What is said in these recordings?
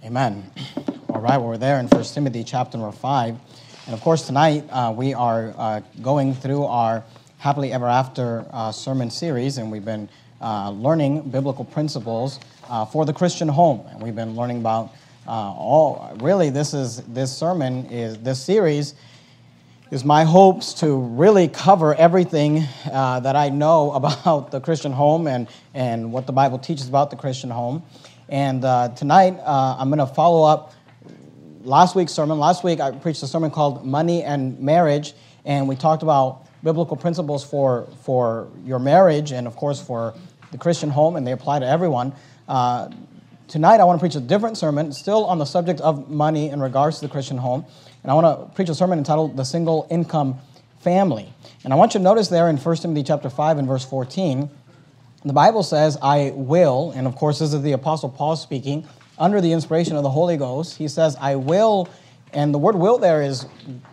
Amen. All right, well, we're there in 1 Timothy chapter number 5. And of course, tonight we are going through our Happily Ever After sermon series, and we've been learning biblical principles for the Christian home. And we've been learning about this series is my hopes to really cover everything that I know about the Christian home and what the Bible teaches about the Christian home. And tonight, I'm going to follow up last week's sermon. Last week, I preached a sermon called Money and Marriage, and we talked about biblical principles for your marriage and, of course, for the Christian home, and they apply to everyone. Tonight, I want to preach a different sermon, still on the subject of money in regards to the Christian home, and I want to preach a sermon entitled The Single Income Family. And I want you to notice there in 1 Timothy chapter 5 and verse 14, the Bible says, I will, and of course this is the Apostle Paul speaking, under the inspiration of the Holy Ghost. He says, I will, and the word will there is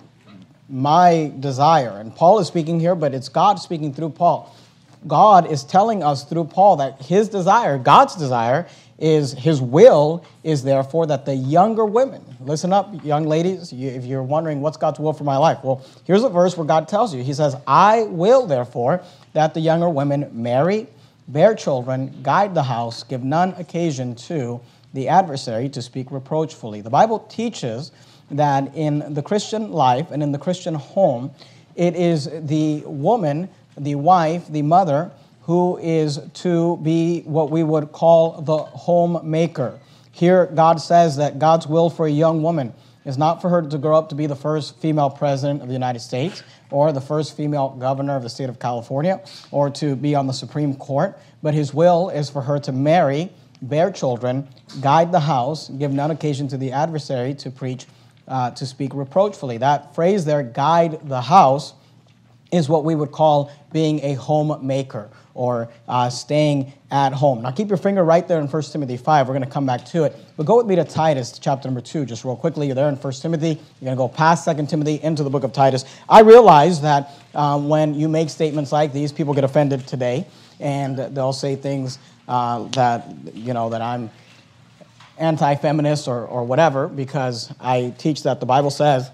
my desire. And Paul is speaking here, but it's God speaking through Paul. God is telling us through Paul that his desire, God's desire, is his will is therefore that the younger women, listen up, young ladies, if you're wondering what's God's will for my life, well, here's a verse where God tells you. He says, I will therefore that the younger women marry, bear children, guide the house, give none occasion to the adversary to speak reproachfully. The Bible teaches that in the Christian life and in the Christian home, it is the woman, the wife, the mother, who is to be what we would call the homemaker. Here, God says that God's will for a young woman is not for her to grow up to be the first female president of the United States or the first female governor of the state of California or to be on the Supreme Court, but his will is for her to marry, bear children, guide the house, give none occasion to the adversary to preach, to speak reproachfully. That phrase there, guide the house, is what we would call being a homemaker or staying at home. Now keep your finger right there in 1 Timothy 5. We're going to come back to it. But go with me to Titus chapter number 2, just real quickly. You're there in 1 Timothy. You're going to go past 2 Timothy into the book of Titus. I realize that when you make statements like these, people get offended today, and they'll say things that I'm anti-feminist or whatever, because I teach that the Bible says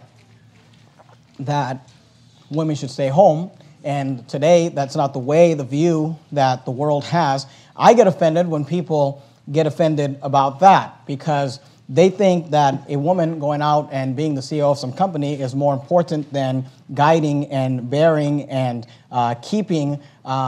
that women should stay home. And today, that's not the view that the world has. I get offended when people get offended about that because they think that a woman going out and being the CEO of some company is more important than guiding and bearing and keeping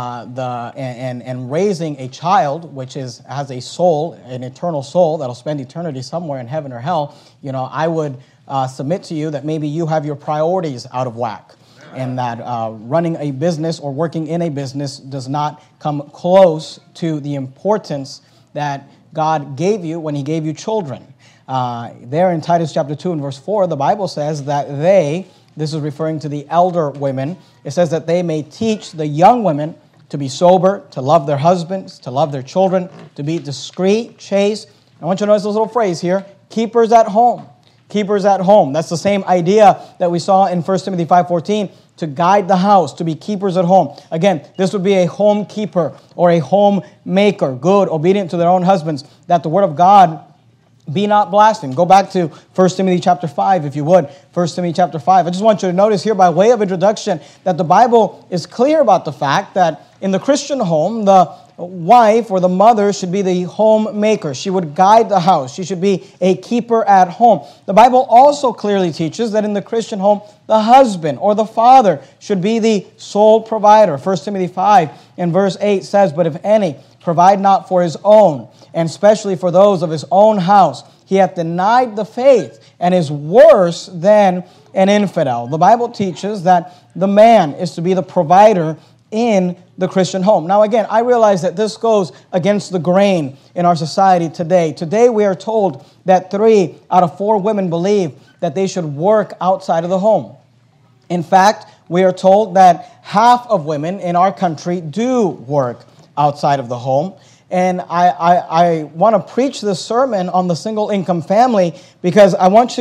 and raising a child, which has a soul, an eternal soul that'll spend eternity somewhere in heaven or hell. I would submit to you that maybe you have your priorities out of whack. And that running a business or working in a business does not come close to the importance that God gave you when he gave you children. There in Titus chapter 2 and verse 4, the Bible says that this is referring to the elder women, it says that they may teach the young women to be sober, to love their husbands, to love their children, to be discreet, chaste. I want you to notice this little phrase here, keepers at home. Keepers at home. That's the same idea that we saw in 1 Timothy 5:14, to guide the house, to be keepers at home. Again, this would be a home keeper or a homemaker, good, obedient to their own husbands, that the word of God be not blasphemed. Go back to 1 Timothy chapter 5, if you would. 1 Timothy chapter 5. I just want you to notice here by way of introduction that the Bible is clear about the fact that in the Christian home, the wife or the mother should be the homemaker. She would guide the house. She should be a keeper at home. The Bible also clearly teaches that in the Christian home, the husband or the father should be the sole provider. 1 Timothy 5 and verse 8 says, but if any provide not for his own, and especially for those of his own house, he hath denied the faith and is worse than an infidel. The Bible teaches that the man is to be the provider in the Christian home. Now again, I realize that this goes against the grain in our society today. Today we are told that 3 out of 4 women believe that they should work outside of the home. In fact, we are told that half of women in our country do work outside of the home. And I want to preach this sermon on the single income family because I want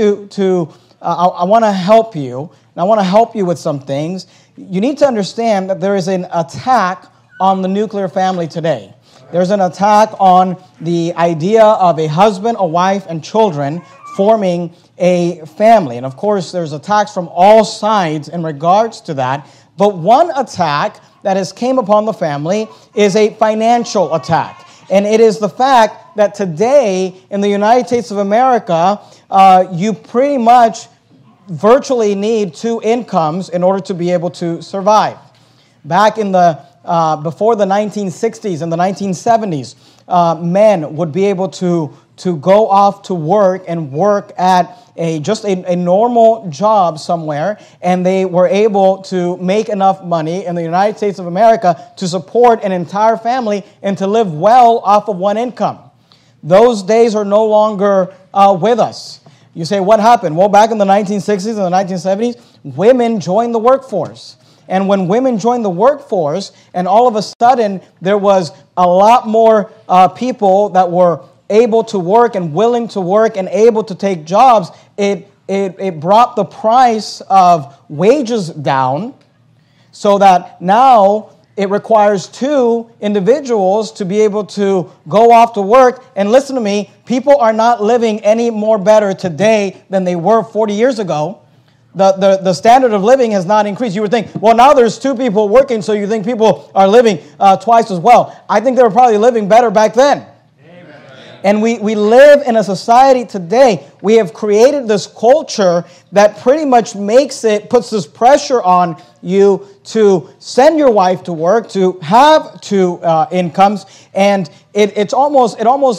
I want to help you. And I want to help you with some things. You need to understand that there is an attack on the nuclear family today. There's an attack on the idea of a husband, a wife, and children forming a family. And of course, there's attacks from all sides in regards to that. But one attack that has came upon the family is a financial attack. And it is the fact that today in the United States of America, you pretty much virtually need two incomes in order to be able to survive. Back in the before the 1960s and the 1970s, men would be able to go off to work and work at just a normal job somewhere, and they were able to make enough money in the United States of America to support an entire family and to live well off of one income. Those days are no longer with us. You say, what happened? Well, back in the 1960s and the 1970s, women joined the workforce. And when women joined the workforce, and all of a sudden there was a lot more people that were able to work and willing to work and able to take jobs, it brought the price of wages down so that now it requires two individuals to be able to go off to work. And listen to me, people are not living any more better today than they were 40 years ago. The standard of living has not increased. You would think, well, now there's two people working, so you think people are living twice as well. I think they were probably living better back then. Amen. And we live in a society today. We have created this culture that pretty much puts this pressure on you to send your wife to work, to have two incomes, and it's almost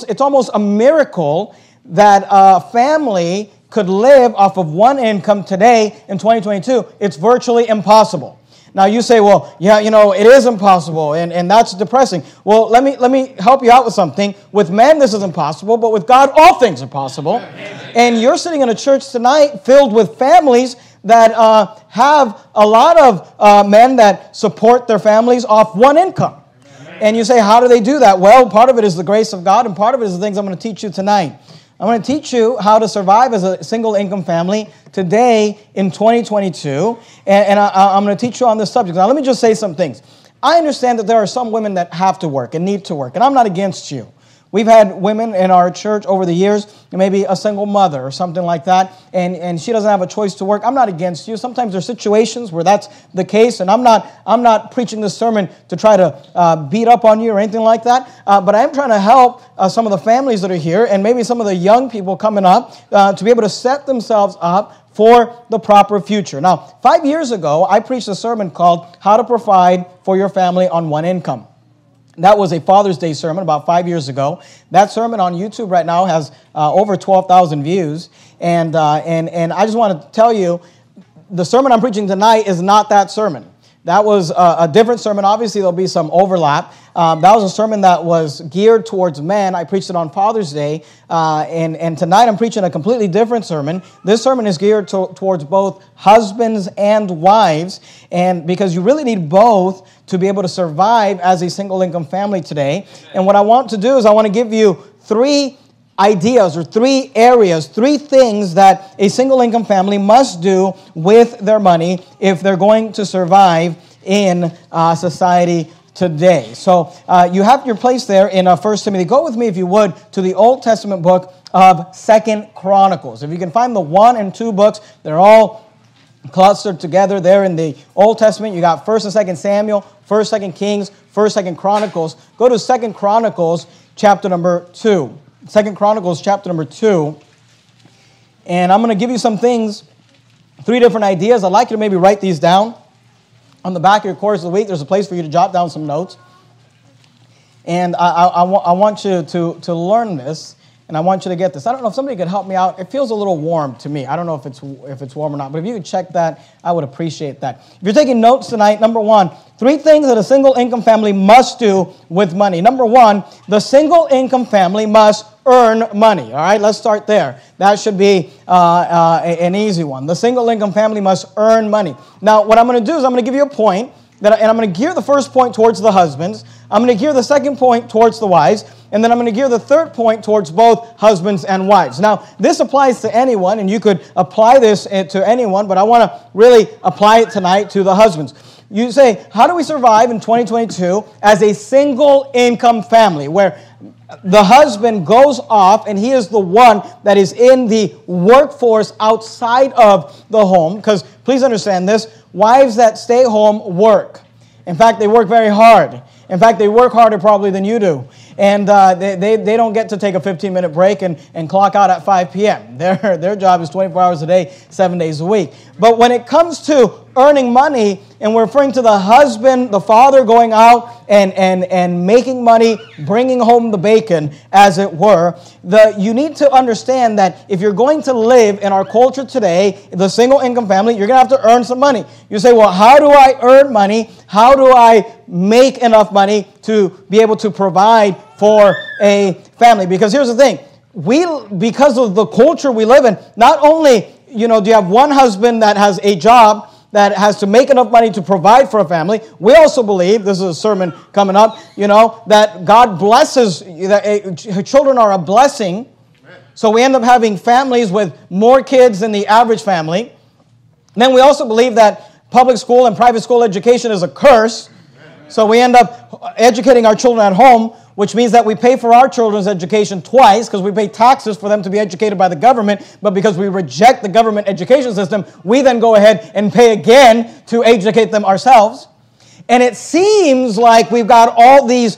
a miracle that a family could live off of one income today in 2022. It's virtually impossible. Now you say, well, yeah, it is impossible, and that's depressing. Well, let me help you out with something. With men, this is impossible, but with God, all things are possible. And you're sitting in a church tonight filled with families that have a lot of men that support their families off one income. And you say, how do they do that? Well, part of it is the grace of God, and part of it is the things I'm going to teach you tonight. I'm going to teach you how to survive as a single income family today in 2022, and I'm going to teach you on this subject. Now, let me just say some things. I understand that there are some women that have to work and need to work, and I'm not against you. We've had women in our church over the years, maybe a single mother or something like that, and she doesn't have a choice to work. I'm not against you. Sometimes there's situations where that's the case, and I'm not preaching this sermon to try to beat up on you or anything like that, but I am trying to help some of the families that are here and maybe some of the young people coming up to be able to set themselves up for the proper future. Now, 5 years ago, I preached a sermon called How to Provide for Your Family on One Income. That was a Father's Day sermon about 5 years ago. That sermon on YouTube right now has over 12,000 views. And I just want to tell you, the sermon I'm preaching tonight is not that sermon. That was a different sermon. Obviously, there'll be some overlap. That was a sermon that was geared towards men. I preached it on Father's Day. And tonight I'm preaching a completely different sermon. This sermon is geared towards both husbands and wives. And because you really need both to be able to survive as a single income family today. And what I want to do is I want to give you three ideas or three areas, three things that a single income family must do with their money if they're going to survive in society today. So you have your place there in 1 Timothy. Go with me, if you would, to the Old Testament book of 2 Chronicles. If you can find the 1 and 2 books, they're all clustered together there in the Old Testament. You got 1 and 2 Samuel, 1, 2 Kings, 1, 2 Chronicles. Go to 2 Chronicles chapter number 2. 2 Chronicles chapter number 2. And I'm going to give you some things, 3 different ideas. I'd like you to maybe write these down. On the back of your course of the week, there's a place for you to jot down some notes. And I want you to learn this, and I want you to get this. I don't know if somebody could help me out. It feels a little warm to me. I don't know if it's warm or not, but if you could check that, I would appreciate that. If you're taking notes tonight, number 1, 3 things that a single income family must do with money. Number 1, the single income family must earn money. All right, let's start there. That should be an easy one. The single income family must earn money. Now, what I'm going to do is I'm going to give you a point, and I'm going to gear the first point towards the husbands. I'm going to gear the second point towards the wives, and then I'm going to gear the third point towards both husbands and wives. Now, this applies to anyone, and you could apply this to anyone, but I want to really apply it tonight to the husbands. You say, how do we survive in 2022 as a single income family where the husband goes off and he is the one that is in the workforce outside of the home? Because please understand this, wives that stay home work. In fact, they work very hard. In fact, they work harder probably than you do. And they don't get to take a 15-minute break and clock out at 5 p.m. Their job is 24 hours a day, 7 days a week. But when it comes to earning money, and we're referring to the husband, the father going out and making money, bringing home the bacon, as it were, you need to understand that if you're going to live in our culture today, the single income family, you're going to have to earn some money. You say, well, how do I earn money? How do I make enough money to be able to provide for a family? Because here's the thing. Because of the culture we live in, not only, do you have one husband that has a job that has to make enough money to provide for a family. We also believe, this is a sermon coming up, that God blesses, that children are a blessing. So we end up having families with more kids than the average family. And then we also believe that public school and private school education is a curse. So we end up educating our children at home, which means that we pay for our children's education twice because we pay taxes for them to be educated by the government, but because we reject the government education system, we then go ahead and pay again to educate them ourselves. And it seems like we've got all these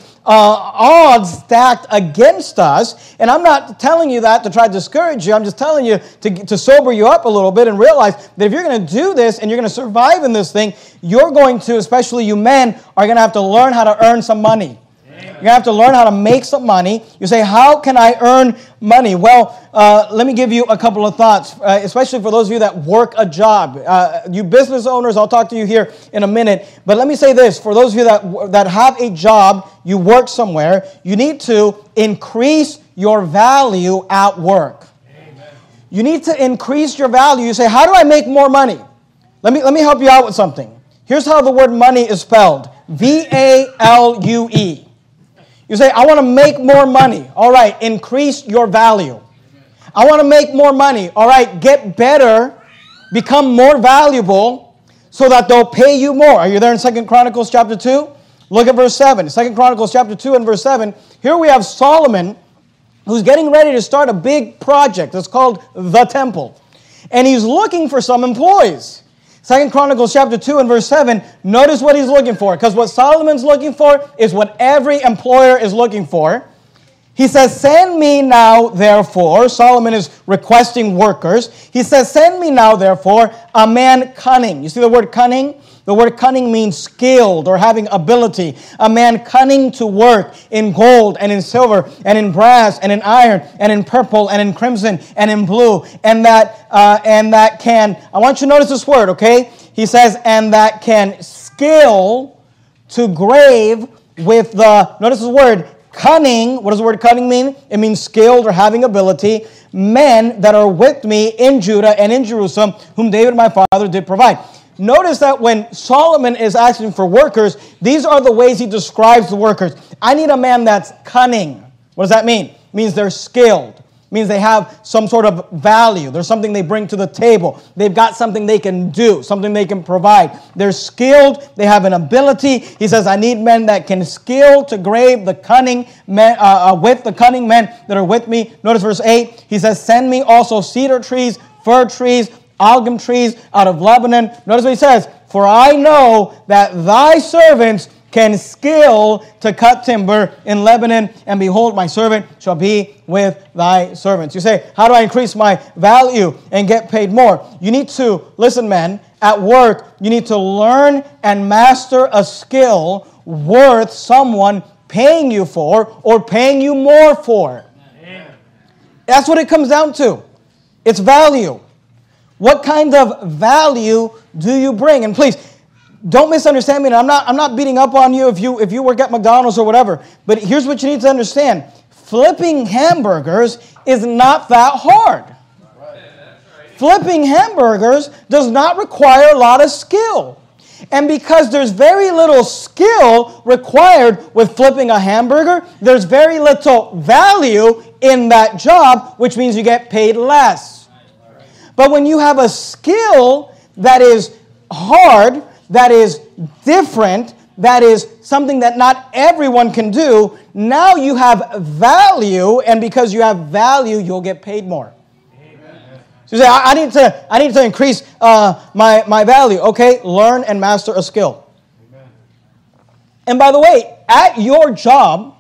odds stacked against us. And I'm not telling you that to try to discourage you. I'm just telling you to sober you up a little bit and realize that if you're going to do this and you're going to survive in this thing, you're going to, especially you men, are going to have to learn how to earn some money. You're going to have to learn how to make some money. You say, how can I earn money? Well, let me give you a couple of thoughts, especially for those of you that work a job. You business owners, I'll talk to you here in a minute. But let me say this. For those of you that have a job, you work somewhere, you need to increase your value at work. Amen. You need to increase your value. You say, how do I make more money? Let me help you out with something. Here's how the word money is spelled. V-A-L-U-E. You say, I want to make more money. All right, increase your value. I want to make more money. All right, get better, become more valuable so that they'll pay you more. Are you there in 2 Chronicles chapter 2? Look at verse 7. 2 Chronicles chapter 2 and verse 7. Here we have Solomon who's getting ready to start a big project. It's called the temple. And he's looking for some employees. 2 Chronicles chapter 2 and verse 7, notice what he's looking for. Because what Solomon's looking for is what every employer is looking for. He says, send me now, therefore. Solomon is requesting workers. He says, send me now, therefore, a man cunning. You see the word cunning? The word cunning means skilled or having ability. A man cunning to work in gold and in silver and in brass and in iron and in purple and in crimson and in blue. And that can, I want you to notice this word, okay? He says, and that can skill to grave with notice this word, cunning. What does the word cunning mean? It means skilled or having ability. Men that are with me in Judah and in Jerusalem, whom David my father did provide. Notice that when Solomon is asking for workers, these are the ways he describes the workers. I need a man that's cunning. What does that mean? It means they're skilled. It means they have some sort of value. There's something they bring to the table. They've got something they can do, something they can provide. They're skilled. They have an ability. He says, I need men that can skill to grave the cunning men, with the cunning men that are with me. Notice verse 8. He says, send me also cedar trees, fir trees, algum trees out of Lebanon. Notice what he says, for I know that thy servants can skill to cut timber in Lebanon, and behold, my servant shall be with thy servants. You say, how do I increase my value and get paid more? You need to, listen men, at work, you need to learn and master a skill worth someone paying you for or paying you more for. Amen. That's what it comes down to. It's value. What kind of value do you bring? And please, don't misunderstand me. I'm not beating up on you if you work at McDonald's or whatever. But here's what you need to understand. Flipping hamburgers is not that hard. Flipping hamburgers does not require a lot of skill. And because there's very little skill required with flipping a hamburger, there's very little value in that job, which means you get paid less. But when you have a skill that is hard, that is different, that is something that not everyone can do. Now you have value, and because you have value, you'll get paid more. So you say, I need to increase my value. Okay, learn and master a skill. Amen. And by the way, at your job,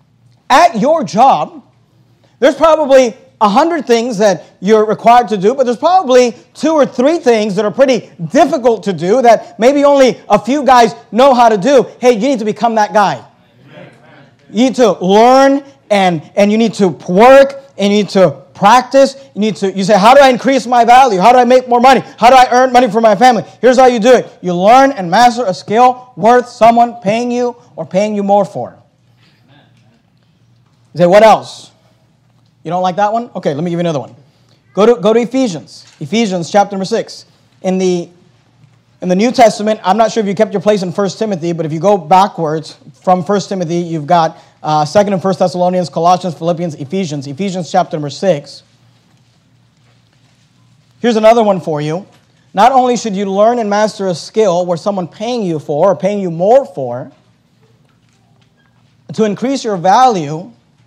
there's probably 100 things that you're required to do, but there's probably 2 or 3 things that are pretty difficult to do that maybe only a few guys know how to do. Hey, you need to become that guy. Amen. You need to learn, and you need to work, and you need to practice. You say, how do I increase my value? How do I make more money? How do I earn money for my family? Here's how you do it. You learn and master a skill worth someone paying you or paying you more for. You say, what else? You don't like that one? Okay, let me give you another one. Go to Ephesians. Ephesians chapter number 6. In the New Testament, I'm not sure if you kept your place in 1 Timothy, but if you go backwards from 1 Timothy, you've got 2nd and 1 Thessalonians, Colossians, Philippians, Ephesians. Ephesians chapter number 6. Here's another one for you. Not only should you learn and master a skill where someone paying you for or paying you more for, to increase your value.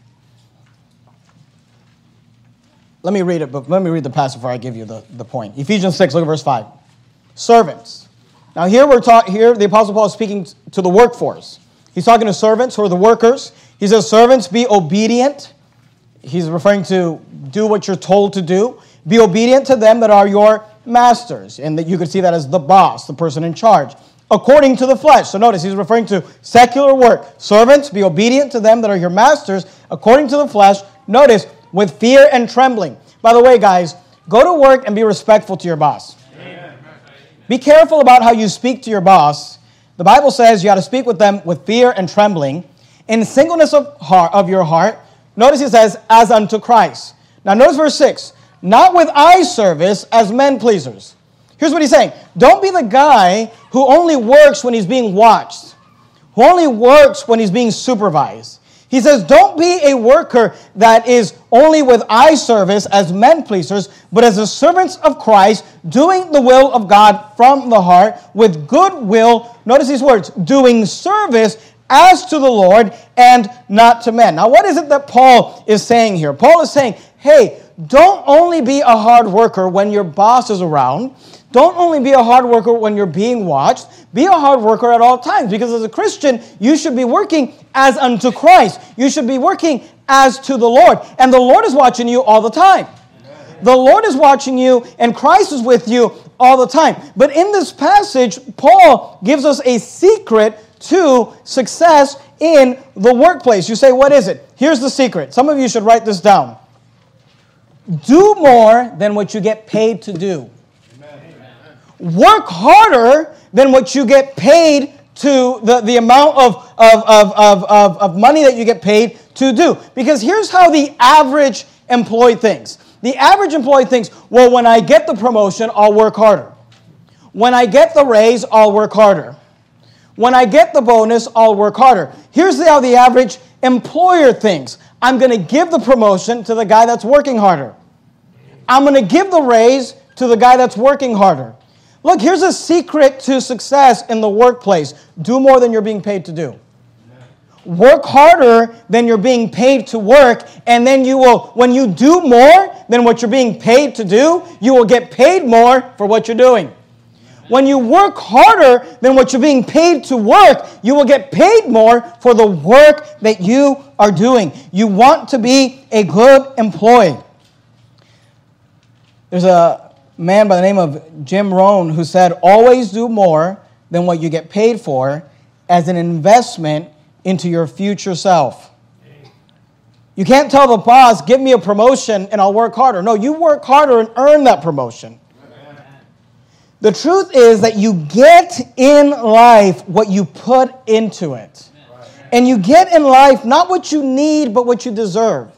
Let me read it, but let me read the passage before I give you the point. Ephesians 6, look at verse 5. Servants. Now here the Apostle Paul is speaking to the workforce. He's talking to servants who are the workers. He says, servants, be obedient. He's referring to do what you're told to do. Be obedient to them that are your masters. And that you could see that as the boss, the person in charge. According to the flesh. So notice, he's referring to secular work. Servants, be obedient to them that are your masters, according to the flesh. Notice, with fear and trembling. By the way, guys, go to work and be respectful to your boss. Amen. Be careful about how you speak to your boss. The Bible says you got to speak with them with fear and trembling, in singleness of your heart. Notice it says, as unto Christ. Now notice verse 6. Not with eye service as men pleasers. Here's what he's saying. Don't be the guy who only works when he's being watched, who only works when he's being supervised. He says, don't be a worker that is only with eye service as men pleasers, but as the servants of Christ, doing the will of God from the heart, with good will. Notice these words, doing service as to the Lord and not to men. Now, what is it that Paul is saying here? Paul is saying, hey, don't only be a hard worker when your boss is around. Don't only be a hard worker when you're being watched. Be a hard worker at all times. Because as a Christian, you should be working as unto Christ. You should be working as to the Lord. And the Lord is watching you all the time. Amen. The Lord is watching you, and Christ is with you all the time. But in this passage, Paul gives us a secret to success in the workplace. You say, what is it? Here's the secret. Some of you should write this down. Do more than what you get paid to do. Work harder than what you get paid to the amount of money that you get paid to do. Because here's how the average employee thinks. The average employee thinks, well, when I get the promotion, I'll work harder. When I get the raise, I'll work harder. When I get the bonus, I'll work harder. Here's how the average employer thinks. I'm going to give the promotion to the guy that's working harder. I'm going to give the raise to the guy that's working harder. Look, here's a secret to success in the workplace. Do more than you're being paid to do. Work harder than you're being paid to work, and then you will, when you do more than what you're being paid to do, you will get paid more for what you're doing. When you work harder than what you're being paid to work, you will get paid more for the work that you are doing. You want to be a good employee. There's a man by the name of Jim Rohn who said, always do more than what you get paid for as an investment into your future self. You can't tell the boss, give me a promotion and I'll work harder. No, you work harder and earn that promotion. Amen. The truth is that you get in life what you put into it. Amen. And you get in life not what you need, but what you deserve.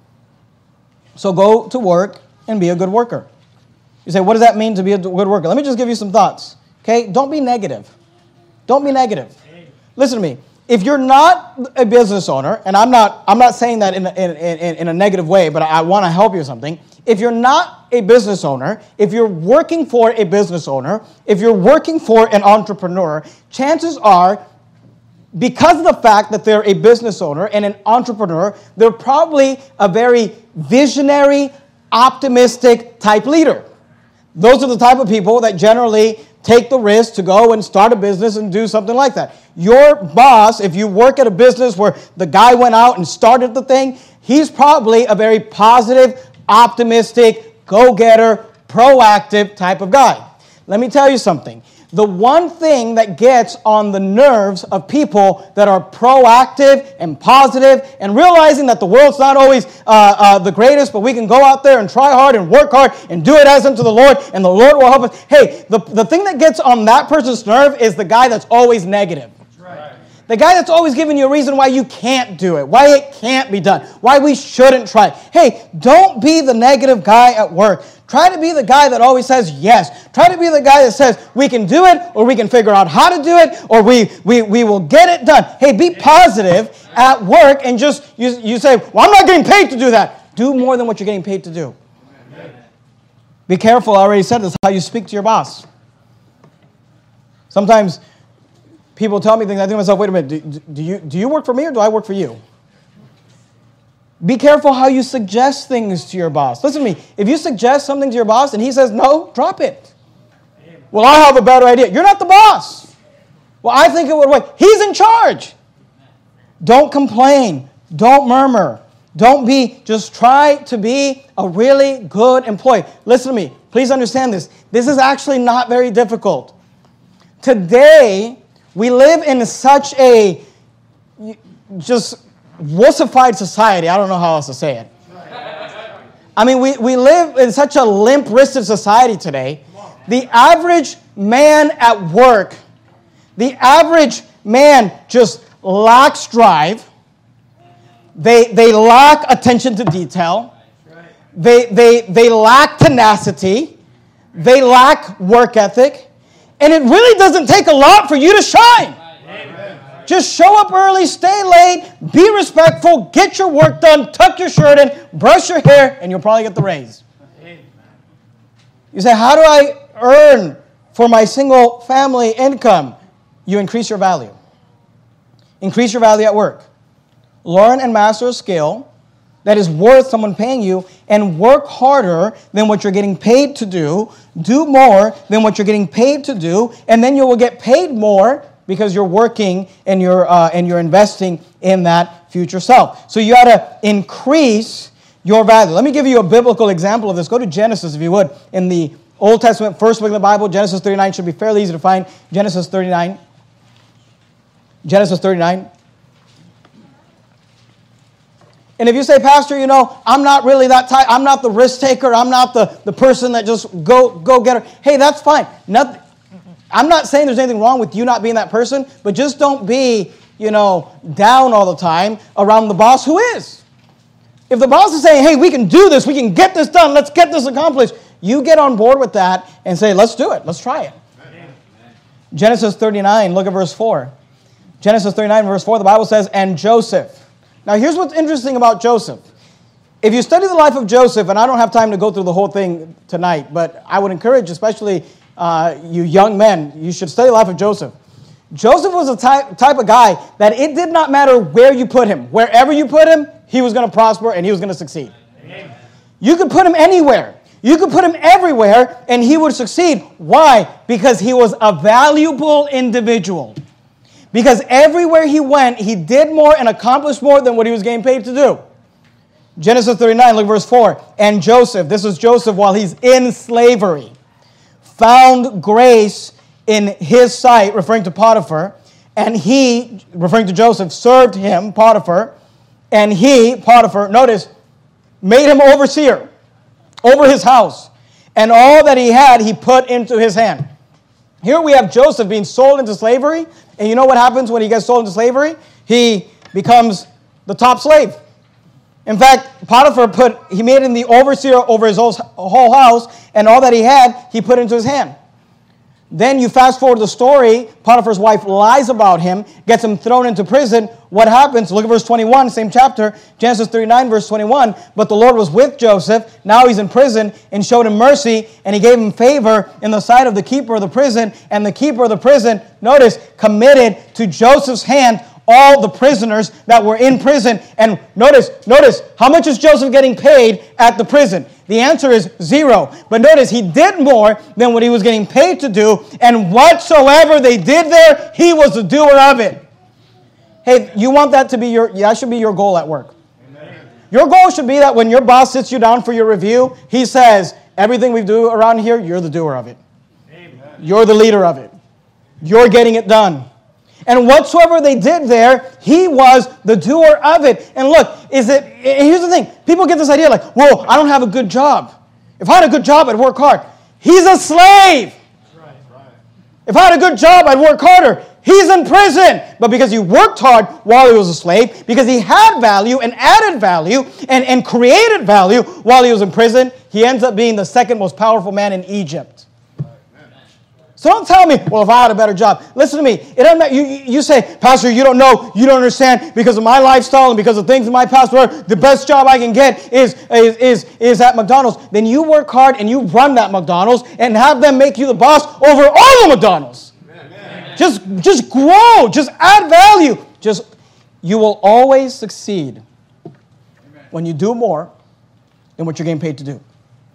So go to work and be a good worker. You say, what does that mean to be a good worker? Let me just give you some thoughts. Okay? Don't be negative. Don't be negative. Listen to me. if you're not a business owner, and I'm not saying that in a negative way, but I want to help you with something. If you're not a business owner, if you're working for a business owner, if you're working for an entrepreneur, chances are, because of the fact that they're a business owner and an entrepreneur, they're probably a very visionary, optimistic type leader. Those are the type of people that generally take the risk to go and start a business and do something like that. Your boss, if you work at a business where the guy went out and started the thing, he's probably a very positive, optimistic, go-getter, proactive type of guy. Let me tell you something. The one thing that gets on the nerves of people that are proactive and positive and realizing that the world's not always the greatest, but we can go out there and try hard and work hard and do it as unto the Lord, and the Lord will help us. Hey, the thing that gets on that person's nerve is the guy that's always negative. The guy that's always giving you a reason why you can't do it, why it can't be done, why we shouldn't try it. Hey, don't be the negative guy at work. Try to be the guy that always says yes. Try to be the guy that says we can do it, or we can figure out how to do it, or we will get it done. Hey, be positive at work and just, you say, well, I'm not getting paid to do that. Do more than what you're getting paid to do. Be careful, I already said this, how you speak to your boss. Sometimes people tell me things, I think to myself, wait a minute, do you work for me or do I work for you? Be careful how you suggest things to your boss. Listen to me, if you suggest something to your boss and he says no, drop it. Well, I have a better idea. You're not the boss. Well, I think it would work. He's in charge. Don't complain. Don't murmur. Just try to be a really good employee. Listen to me, please understand this. This is actually not very difficult. Today, we live in such a just wussified society. I don't know how else to say it. I mean, we live in such a limp-wristed society today. The average man at work, the average man just lacks drive. They lack attention to detail. They lack tenacity. They lack work ethic. And it really doesn't take a lot for you to shine. Amen. Just show up early, stay late, be respectful, get your work done, tuck your shirt in, brush your hair, and you'll probably get the raise. Amen. You say, how do I earn for my single family income? You increase your value. Increase your value at work. Learn and master a skill that is worth someone paying you, and work harder than what you're getting paid to do. Do more than what you're getting paid to do, and then you will get paid more because you're working and you're investing in that future self. So you got to increase your value. Let me give you a biblical example of this. Go to Genesis, if you would, in the Old Testament, first book of the Bible. Genesis 39 should be fairly easy to find. Genesis 39. Genesis 39. And if you say, Pastor, I'm not really that type. I'm not the risk taker. I'm not the person that just go get her. Hey, that's fine. I'm not saying there's anything wrong with you not being that person, but just don't be, down all the time around the boss who is. If the boss is saying, hey, we can do this. We can get this done. Let's get this accomplished. You get on board with that and say, let's do it. Let's try it. Amen. Genesis 39, look at verse 4. Genesis 39, verse 4, the Bible says, and Joseph. Now, here's what's interesting about Joseph. If you study the life of Joseph, and I don't have time to go through the whole thing tonight, but I would encourage, especially you young men, you should study the life of Joseph. Joseph was a type of guy that it did not matter where you put him. Wherever you put him, he was going to prosper and he was going to succeed. Amen. You could put him anywhere. You could put him everywhere and he would succeed. Why? Because he was a valuable individual. Because everywhere he went, he did more and accomplished more than what he was getting paid to do. Genesis 39, look at verse 4. And Joseph, this is Joseph while he's in slavery, found grace in his sight, referring to Potiphar. And he, referring to Joseph, served him, Potiphar. And he, Potiphar, notice, made him overseer over his house. And all that he had, he put into his hand. Here we have Joseph being sold into slavery. And you know what happens when he gets sold into slavery? He becomes the top slave. In fact, Potiphar he made him the overseer over his whole house, and all that he had, he put into his hand. Then you fast forward the story. Potiphar's wife lies about him, gets him thrown into prison. What happens? Look at verse 21, same chapter, Genesis 39, verse 21. But the Lord was with Joseph. Now he's in prison and showed him mercy, and he gave him favor in the sight of the keeper of the prison. And the keeper of the prison, notice, committed to Joseph's hand all the prisoners that were in prison. And notice, how much is Joseph getting paid at the prison? The answer is 0. But notice, he did more than what he was getting paid to do, and whatsoever they did there, he was the doer of it. Hey, you want that to be that should be your goal at work. Amen. Your goal should be that when your boss sits you down for your review, he says, everything we do around here, you're the doer of it. Amen. You're the leader of it. You're getting it done. And whatsoever they did there, he was the doer of it. And look, here's the thing. People get this idea like, well, I don't have a good job. If I had a good job, I'd work hard. He's a slave. Right. If I had a good job, I'd work harder. He's in prison. But because he worked hard while he was a slave, because he had value and added value and created value while he was in prison, he ends up being the second most powerful man in Egypt. So don't tell me, well, if I had a better job. Listen to me. It doesn't matter. You say, Pastor, you don't know, you don't understand, because of my lifestyle and because of things in my past, where the best job I can get is at McDonald's. Then you work hard and you run that McDonald's and have them make you the boss over all the McDonald's. Amen. Just grow. Just add value. You will always succeed when you do more than what you're getting paid to do.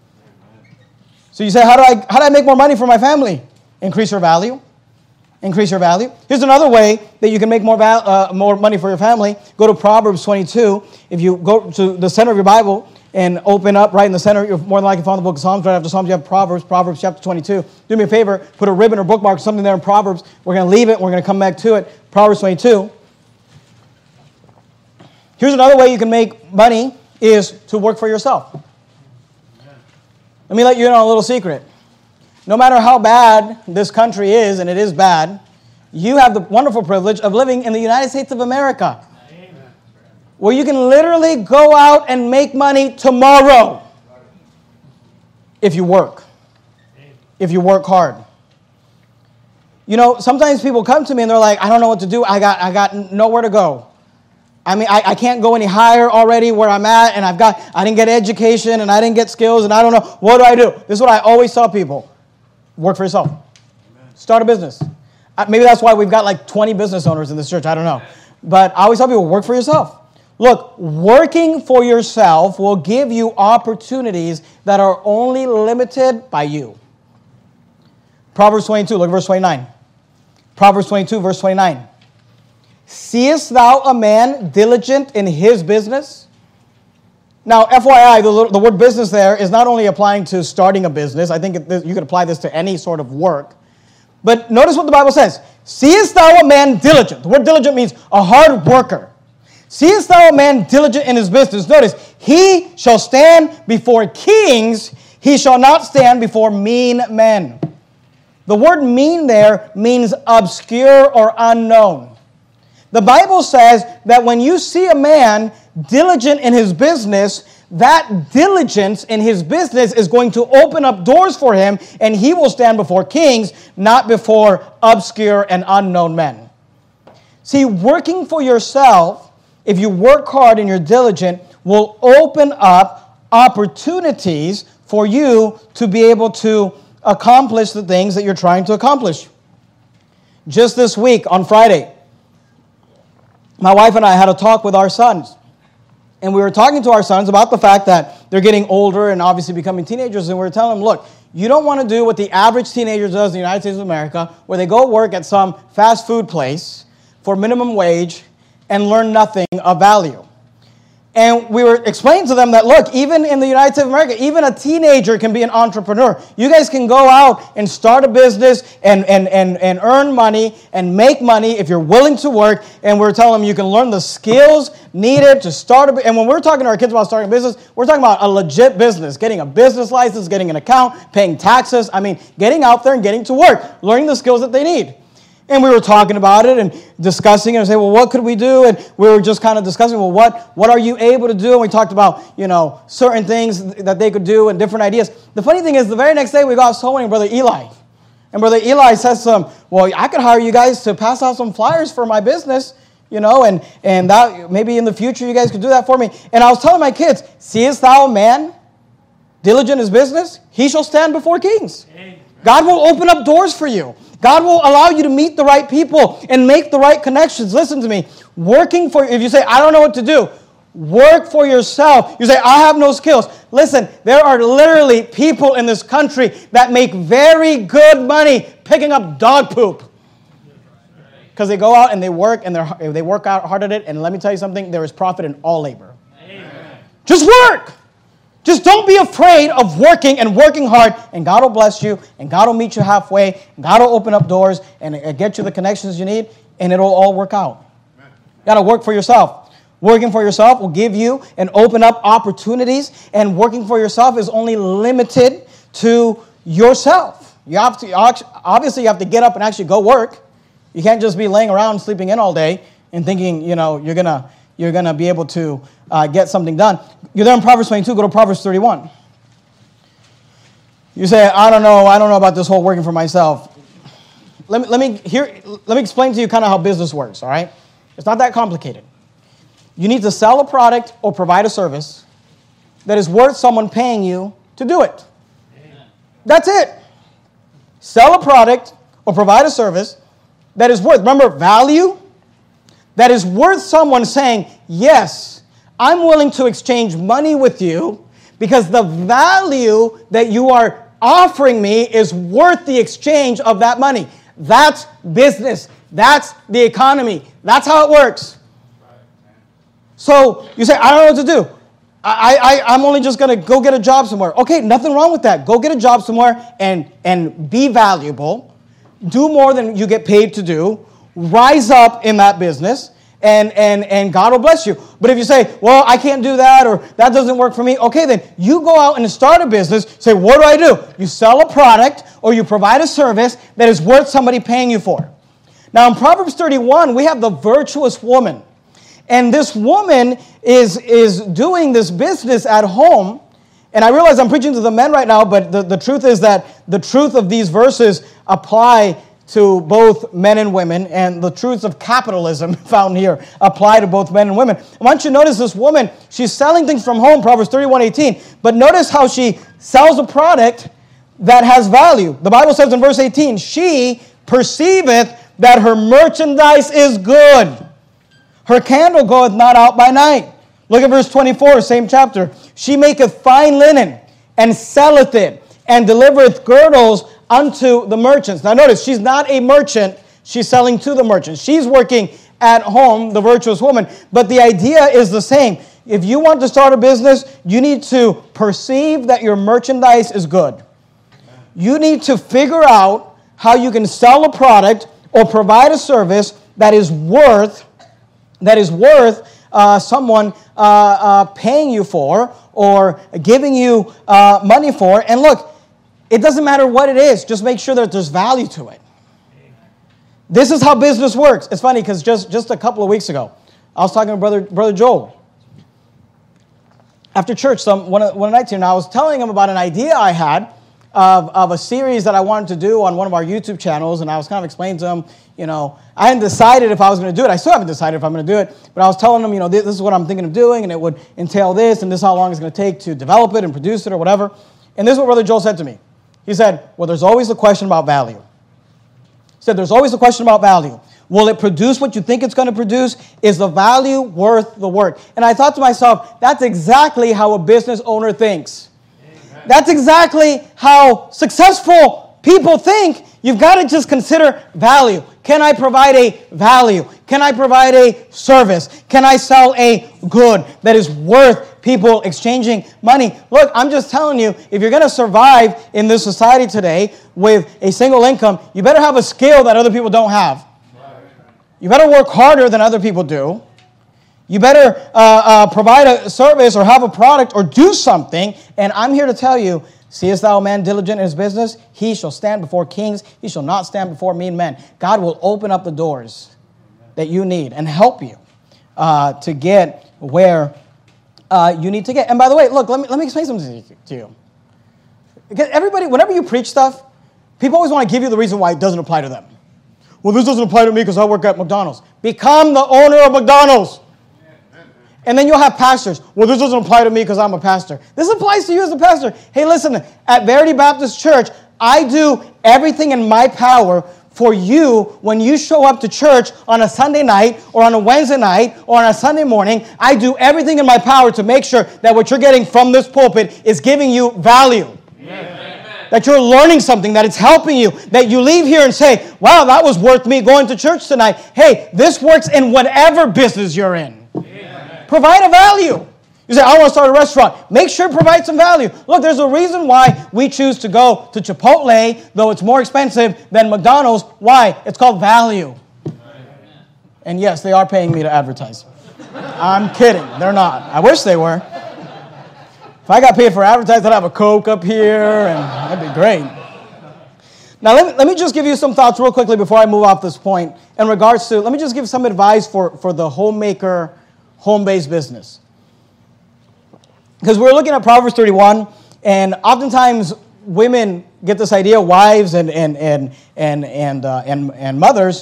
So you say, how do I make more money for my family? Increase your value. Increase your value. Here's another way that you can make more money for your family. Go to Proverbs 22. If you go to the center of your Bible and open up right in the center, you're more than likely to find the book of Psalms. Right after Psalms, you have Proverbs chapter 22. Do me a favor, put a ribbon or bookmark, something there in Proverbs. We're going to leave it. We're going to come back to it. Proverbs 22. Here's another way you can make money is to work for yourself. Let me let you in on a little secret. No matter how bad this country is, and it is bad, you have the wonderful privilege of living in the United States of America, where you can literally go out and make money tomorrow if you work, if you work hard. You know, sometimes people come to me and they're like, I don't know what to do. I got nowhere to go. I mean, I can't go any higher already where I'm at, and I didn't get education, and I didn't get skills, and I don't know. What do I do? This is what I always tell people. Work for yourself. Amen. Start a business. Maybe that's why we've got like 20 business owners in this church. I don't know. But I always tell people, work for yourself. Look, working for yourself will give you opportunities that are only limited by you. Proverbs 22, look at verse 29. Proverbs 22, verse 29. Seest thou a man diligent in his business? Now, FYI, the word business there is not only applying to starting a business. I think you could apply this to any sort of work. But notice what the Bible says. Seest thou a man diligent? The word diligent means a hard worker. Seest thou a man diligent in his business? Notice, he shall stand before kings. He shall not stand before mean men. The word mean there means obscure or unknown. The Bible says that when you see a man diligent in his business, that diligence in his business is going to open up doors for him, and he will stand before kings, not before obscure and unknown men. See, working for yourself, if you work hard and you're diligent, will open up opportunities for you to be able to accomplish the things that you're trying to accomplish. Just this week, on Friday, my wife and I had a talk with our sons. And we were talking to our sons about the fact that they're getting older and obviously becoming teenagers. And we were telling them, look, you don't want to do what the average teenager does in the United States of America, where they go work at some fast food place for minimum wage and learn nothing of value. And we were explaining to them that, look, even in the United States of America, even a teenager can be an entrepreneur. You guys can go out and start a business and earn money and make money if you're willing to work. And we're telling them you can learn the skills needed to start a business. And when we're talking to our kids about starting a business, we're talking about a legit business, getting a business license, getting an account, paying taxes. I mean, getting out there and getting to work, learning the skills that they need. And we were talking about it and discussing it and saying, well, what could we do? And we were just kind of discussing, well, what are you able to do? And we talked about, certain things that they could do and different ideas. The funny thing is, the very next day we got soul winning Brother Eli. And Brother Eli says to him, well, I could hire you guys to pass out some flyers for my business, and that maybe in the future you guys could do that for me. And I was telling my kids, seest thou a man diligent in his business? He shall stand before kings. Amen. God will open up doors for you. God will allow you to meet the right people and make the right connections. Listen to me. If you say, I don't know what to do, work for yourself. You say, I have no skills. Listen, there are literally people in this country that make very good money picking up dog poop. Because they go out and they work and they work out hard at it. And let me tell you something, there is profit in all labor. Amen. Just work. Just don't be afraid of working and working hard, and God will bless you, and God will meet you halfway, and God will open up doors and get you the connections you need, and it'll all work out. You got to work for yourself. Working for yourself will give you and open up opportunities, and working for yourself is only limited to yourself. You have to obviously you have to get up and actually go work. You can't just be laying around sleeping in all day and thinking you're gonna be able to get something done. You're there in Proverbs 22. Go to Proverbs 31. You say, I don't know about this whole working for myself. Let me explain to you kind of how business works. All right, it's not that complicated. You need to sell a product or provide a service that is worth someone paying you to do it. Amen. That's it. Sell a product or provide a service that is worth, remember, value, that is worth someone saying, yes, I'm willing to exchange money with you because the value that you are offering me is worth the exchange of that money. That's business. That's the economy. That's how it works. So you say, I don't know what to do. I'm only just going to go get a job somewhere. Okay, nothing wrong with that. Go get a job somewhere and be valuable. Do more than you get paid to do. Rise up in that business, and God will bless you. But if you say, well, I can't do that, or that doesn't work for me, okay, then you go out and start a business. Say, what do? You sell a product or you provide a service that is worth somebody paying you for. Now, in Proverbs 31, we have the virtuous woman. And this woman is doing this business at home. And I realize I'm preaching to the men right now, but the truth is that the truth of these verses apply to both men and women, and the truths of capitalism found here apply to both men and women. I want you to notice this woman, she's selling things from home, Proverbs 31:18, but notice how she sells a product that has value. The Bible says in verse 18, she perceiveth that her merchandise is good. Her candle goeth not out by night. Look at verse 24, same chapter. She maketh fine linen, and selleth it, and delivereth girdles unto the merchants. Now notice, she's not a merchant. She's selling to the merchants. She's working at home, the virtuous woman. But the idea is the same. If you want to start a business, you need to perceive that your merchandise is good. You need to figure out how you can sell a product or provide a service that is worth someone paying you for or giving you money for. And look, it doesn't matter what it is. Just make sure that there's value to it. This is how business works. It's funny because just a couple of weeks ago, I was talking to Brother Joel. After church, one night here, and I was telling him about an idea I had of a series that I wanted to do on one of our YouTube channels, and I was kind of explaining to him, I hadn't decided if I was going to do it. I still haven't decided if I'm going to do it, but I was telling him, this is what I'm thinking of doing, and it would entail this, and this is how long it's going to take to develop it and produce it or whatever. And this is what Brother Joel said to me. He said, well, there's always a question about value. He said, there's always a question about value. Will it produce what you think it's going to produce? Is the value worth the work? And I thought to myself, that's exactly how a business owner thinks. Amen. That's exactly how successful people think. You've got to just consider value. Can I provide a value? Can I provide a service? Can I sell a good that is worth people exchanging money? Look, I'm just telling you, if you're going to survive in this society today with a single income, you better have a skill that other people don't have. You better work harder than other people do. You better provide a service or have a product or do something. And I'm here to tell you, seest thou a man diligent in his business? He shall stand before kings. He shall not stand before mean men. God will open up the doors that you need and help you to get where you need to get. And by the way, look, let me explain something to you. Because everybody, whenever you preach stuff, People always want to give you the reason why it doesn't apply to them. Well, this doesn't apply to me because I work at McDonald's. Become the owner of McDonald's. And then you'll have pastors. Well, this doesn't apply to me because I'm a pastor. This applies to you as a pastor. Hey, listen, at Verity Baptist Church, I do everything in my power for you when you show up to church on a Sunday night or on a Wednesday night or on a Sunday morning. I do everything in my power to make sure that what you're getting from this pulpit is giving you value. Amen. That you're learning something, that it's helping you, that you leave here and say, wow, that was worth me going to church tonight. Hey, this works in whatever business you're in. Amen. Provide a value. You say, I want to start a restaurant. Make sure to provide some value. Look, there's a reason why we choose to go to Chipotle, though it's more expensive than McDonald's. Why? It's called value. And yes, they are paying me to advertise. I'm kidding. They're not. I wish they were. If I got paid for advertising, I'd have a Coke up here, and that'd be great. Now, let me just give you some thoughts real quickly before I move off this point in regards to, let me just give some advice for the homemaker, home-based business. Because we're looking at Proverbs 31, and oftentimes women get this idea, wives and mothers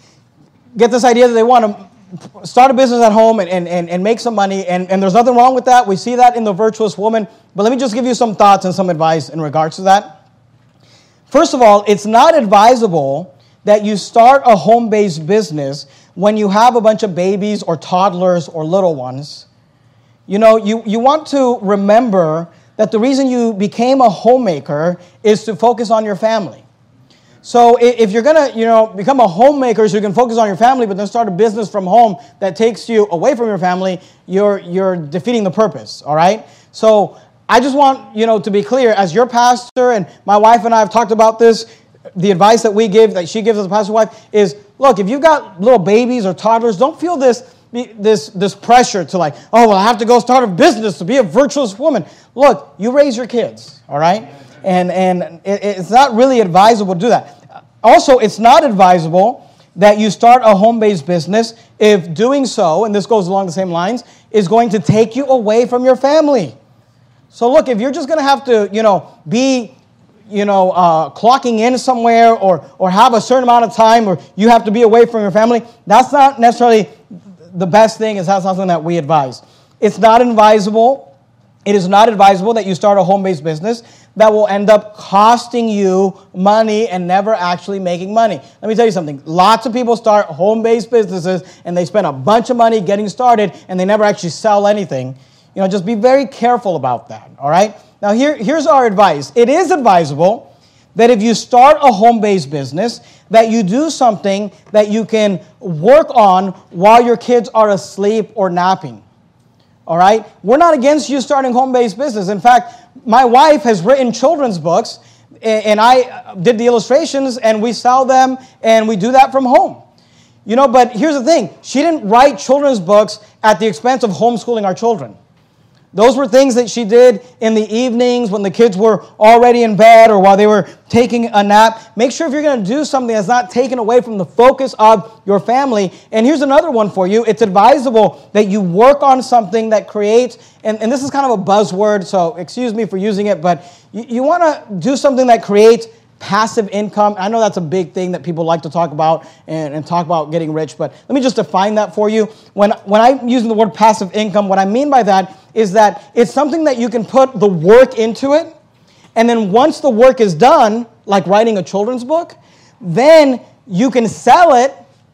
get this idea that they want to start a business at home and make some money, and there's nothing wrong with that. We see that in the virtuous woman. But let me just give you some thoughts and some advice in regards to that. First of all, it's not advisable that you start a home-based business when you have a bunch of babies or toddlers or little ones. You know, you want to remember that the reason you became a homemaker is to focus on your family. So if you're going to, become a homemaker so you can focus on your family, but then start a business from home that takes you away from your family, you're defeating the purpose, all right? So I just want, to be clear, as your pastor, and my wife and I have talked about this, the advice that we give, that she gives as a pastor's wife, is, look, if you've got little babies or toddlers, don't feel this pressure to I have to go start a business to be a virtuous woman. Look, you raise your kids, all right? And it's not really advisable to do that. Also, it's not advisable that you start a home-based business if doing so, and this goes along the same lines, is going to take you away from your family. So look, if you're just going to have to, be clocking in somewhere or have a certain amount of time or you have to be away from your family, that's not necessarily the best thing. Is that's something that we advise. It's not advisable. It is not advisable that you start a home-based business that will end up costing you money and never actually making money. Let me tell you something. Lots of people start home-based businesses and they spend a bunch of money getting started and they never actually sell anything. Just be very careful about that, all right? Now, here's our advice. It is advisable that if you start a home-based business, that you do something that you can work on while your kids are asleep or napping. All right? We're not against you starting home-based business. In fact, my wife has written children's books, and I did the illustrations, and we sell them, and we do that from home. But here's the thing. She didn't write children's books at the expense of homeschooling our children. Those were things that she did in the evenings when the kids were already in bed or while they were taking a nap. Make sure if you're going to do something that's not taken away from the focus of your family. And here's another one for you. It's advisable that you work on something that creates, and this is kind of a buzzword, so excuse me for using it, but you want to do something that creates passive income. I know that's a big thing that people like to talk about and talk about getting rich, but let me just define that for you. When I'm using the word passive income, what I mean by that is that it's something that you can put the work into it, and then once the work is done, like writing a children's book, then you can sell it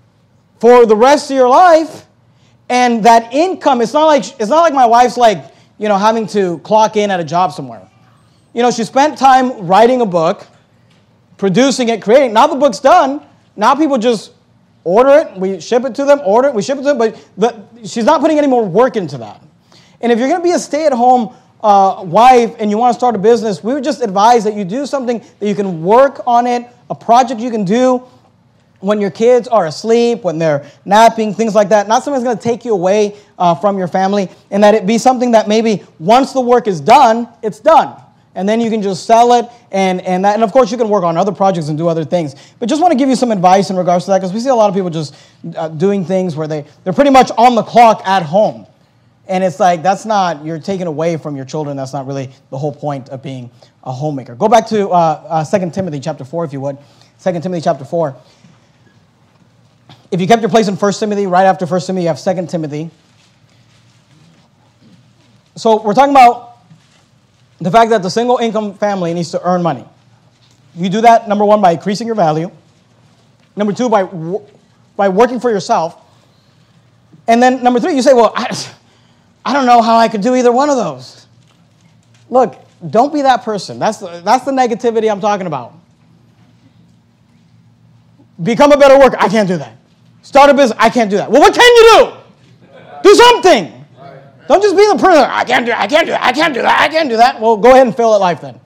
for the rest of your life, and that income, it's not like my wife's having to clock in at a job somewhere. She spent time writing a book, producing it, creating. Now the book's done. Now people just order it. We ship it to them. Order it. We ship it to them. But she's not putting any more work into that. And if you're going to be a stay-at-home wife and you want to start a business, we would just advise that you do something that you can work on it, a project you can do when your kids are asleep, when they're napping, things like that. Not something that's going to take you away from your family, and that it be something that maybe once the work is done, it's done. And then you can just sell it, and of course you can work on other projects and do other things. But just want to give you some advice in regards to that, because we see a lot of people just doing things where they're pretty much on the clock at home. And it's like, you're taking away from your children. That's not really the whole point of being a homemaker. Go back to 2 Timothy chapter 4, if you would. 2 Timothy chapter 4. If you kept your place in 1 Timothy, right after 1 Timothy, you have 2 Timothy. So we're talking about the fact that the single income family needs to earn money. You do that, number one, by increasing your value. Number two, by working for yourself. And then number three, you say, well, I don't know how I could do either one of those. Look, don't be that person. That's the negativity I'm talking about. Become a better worker. I can't do that. Start a business. I can't do that. Well, what can you do? Do something. Don't just be the person. I can't do that. Well, go ahead and fail at life then.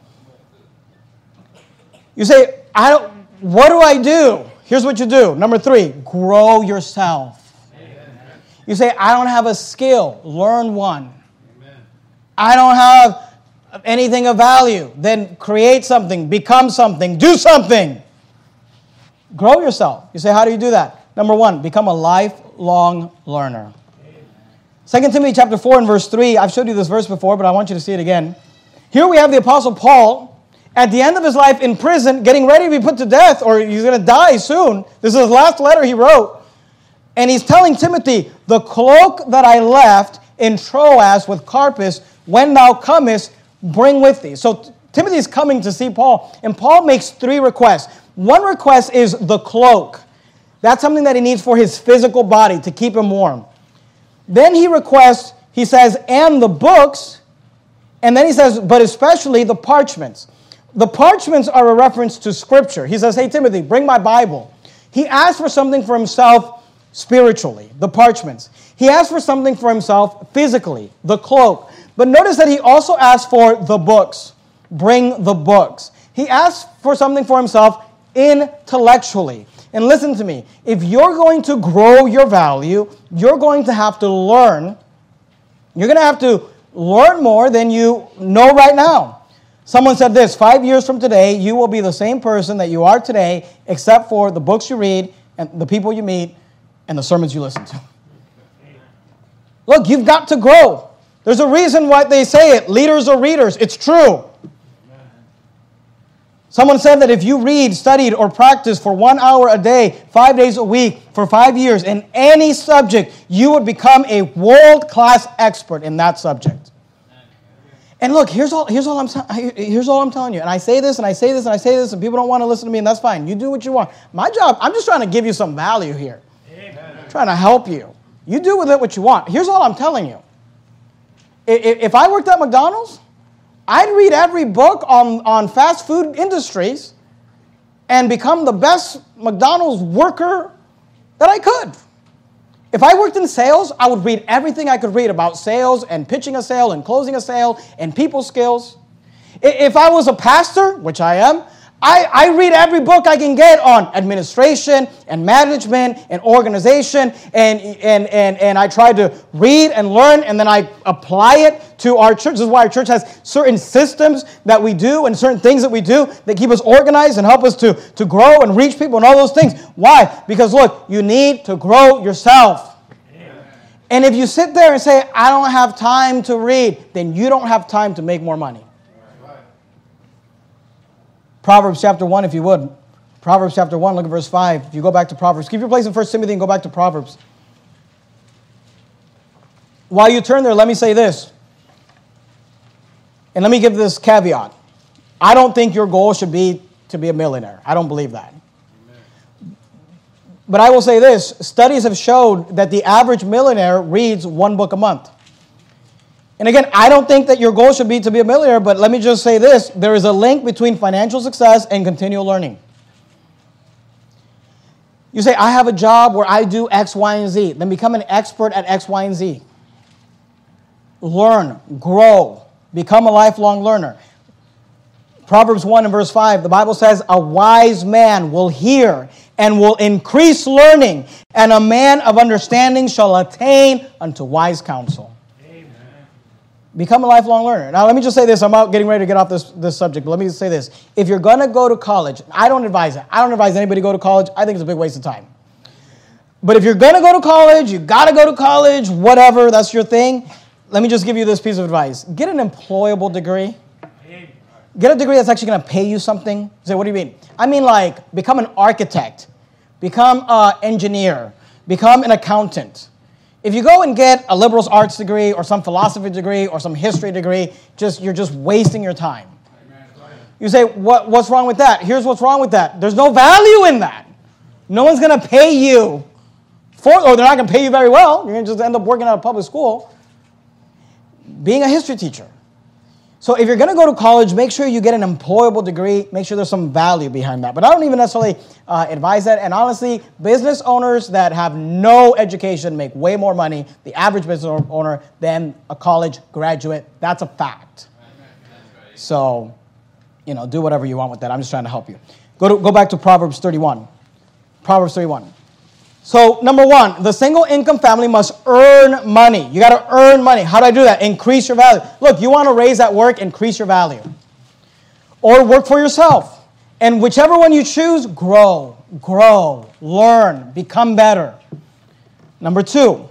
You say, what do I do? Here's what you do. Number three, grow yourself. You say, I don't have a skill. Learn one. I don't have anything of value. Then create something, become something, do something. Grow yourself. You say, how do you do that? Number one, become a lifelong learner. 2 Timothy chapter 4 and verse 3. I've showed you this verse before, but I want you to see it again. Here we have the Apostle Paul at the end of his life in prison, getting ready to be put to death, or he's going to die soon. This is his last letter he wrote. And he's telling Timothy, the cloak that I left in Troas with Carpus, when thou comest, bring with thee. So Timothy's coming to see Paul, and Paul makes three requests. One request is the cloak. That's something that he needs for his physical body to keep him warm. Then he says, and the books, and then he says, but especially the parchments. The parchments are a reference to Scripture. He says, hey, Timothy, bring my Bible. He asked for something for himself spiritually, the parchments. He asked for something for himself physically, the cloak. But notice that he also asked for the books. Bring the books. He asked for something for himself intellectually. And listen to me, if you're going to grow your value, you're going to have to learn. You're going to have to learn more than you know right now. Someone said this, 5 years from today, you will be the same person that you are today, except for the books you read and the people you meet and the sermons you listen to. Look, you've got to grow. There's a reason why they say it, leaders are readers. It's true. Someone said that if you read, studied, or practiced for 1 hour a day, 5 days a week, for 5 years in any subject, you would become a world-class expert in that subject. And look, here's all I'm telling you. And I say this, and I say this, and I say this, and people don't want to listen to me, and that's fine. You do what you want. My job, I'm just trying to give you some value here. Amen. I'm trying to help you. You do with it what you want. Here's all I'm telling you. If I worked at McDonald's, I'd read every book on fast food industries and become the best McDonald's worker that I could. If I worked in sales, I would read everything I could read about sales and pitching a sale and closing a sale and people skills. If I was a pastor, which I am, I read every book I can get on administration and management and organization, and I try to read and learn, and then I apply it to our church. This is why our church has certain systems that we do and certain things that we do that keep us organized and help us to grow and reach people and all those things. Why? Because look, you need to grow yourself. Amen. And if you sit there and say, I don't have time to read, then you don't have time to make more money. Proverbs chapter 1, if you would. Proverbs chapter 1, look at verse 5. If you go back to Proverbs, keep your place in 1 Timothy and go back to Proverbs. While you turn there, let me say this. And let me give this caveat. I don't think your goal should be to be a millionaire. I don't believe that. Amen. But I will say this. Studies have showed that the average millionaire reads 1 book a month. And again, I don't think that your goal should be to be a millionaire, but let me just say this. There is a link between financial success and continual learning. You say, I have a job where I do X, Y, and Z. Then become an expert at X, Y, and Z. Learn, grow, become a lifelong learner. Proverbs 1 and verse 5, the Bible says, a wise man will hear and will increase learning, and a man of understanding shall attain unto wise counsel. Become a lifelong learner. Now, let me just say this. I'm out getting ready to get off this subject, but let me just say this. If you're going to go to college, I don't advise it. I don't advise anybody to go to college. I think it's a big waste of time. But if you're going to go to college, you got to go to college, whatever, that's your thing. let me just give you this piece of advice. Get an employable degree. Get a degree that's actually going to pay you something. You say, what do you mean? I mean, like, become an architect. Become an engineer. Become an accountant. If you go and get a liberal arts degree or some philosophy degree or some history degree, you're just wasting your time. You say, what's wrong with that? Here's what's wrong with that. There's no value in that. No one's going to pay you or they're not going to pay you very well. You're going to just end up working at a public school. Being a history teacher. So if you're going to go to college, make sure you get an employable degree. Make sure there's some value behind that. But I don't even necessarily advise that. And honestly, business owners that have no education make way more money, the average business owner, than a college graduate. That's a fact. So, do whatever you want with that. I'm just trying to help you. Go back to Proverbs 31. Proverbs 31. So, number one, the single income family must earn money. You got to earn money. How do I do that? Increase your value. Look, you want to raise at work, increase your value. Or work for yourself. And whichever one you choose, grow, learn, become better. Number two,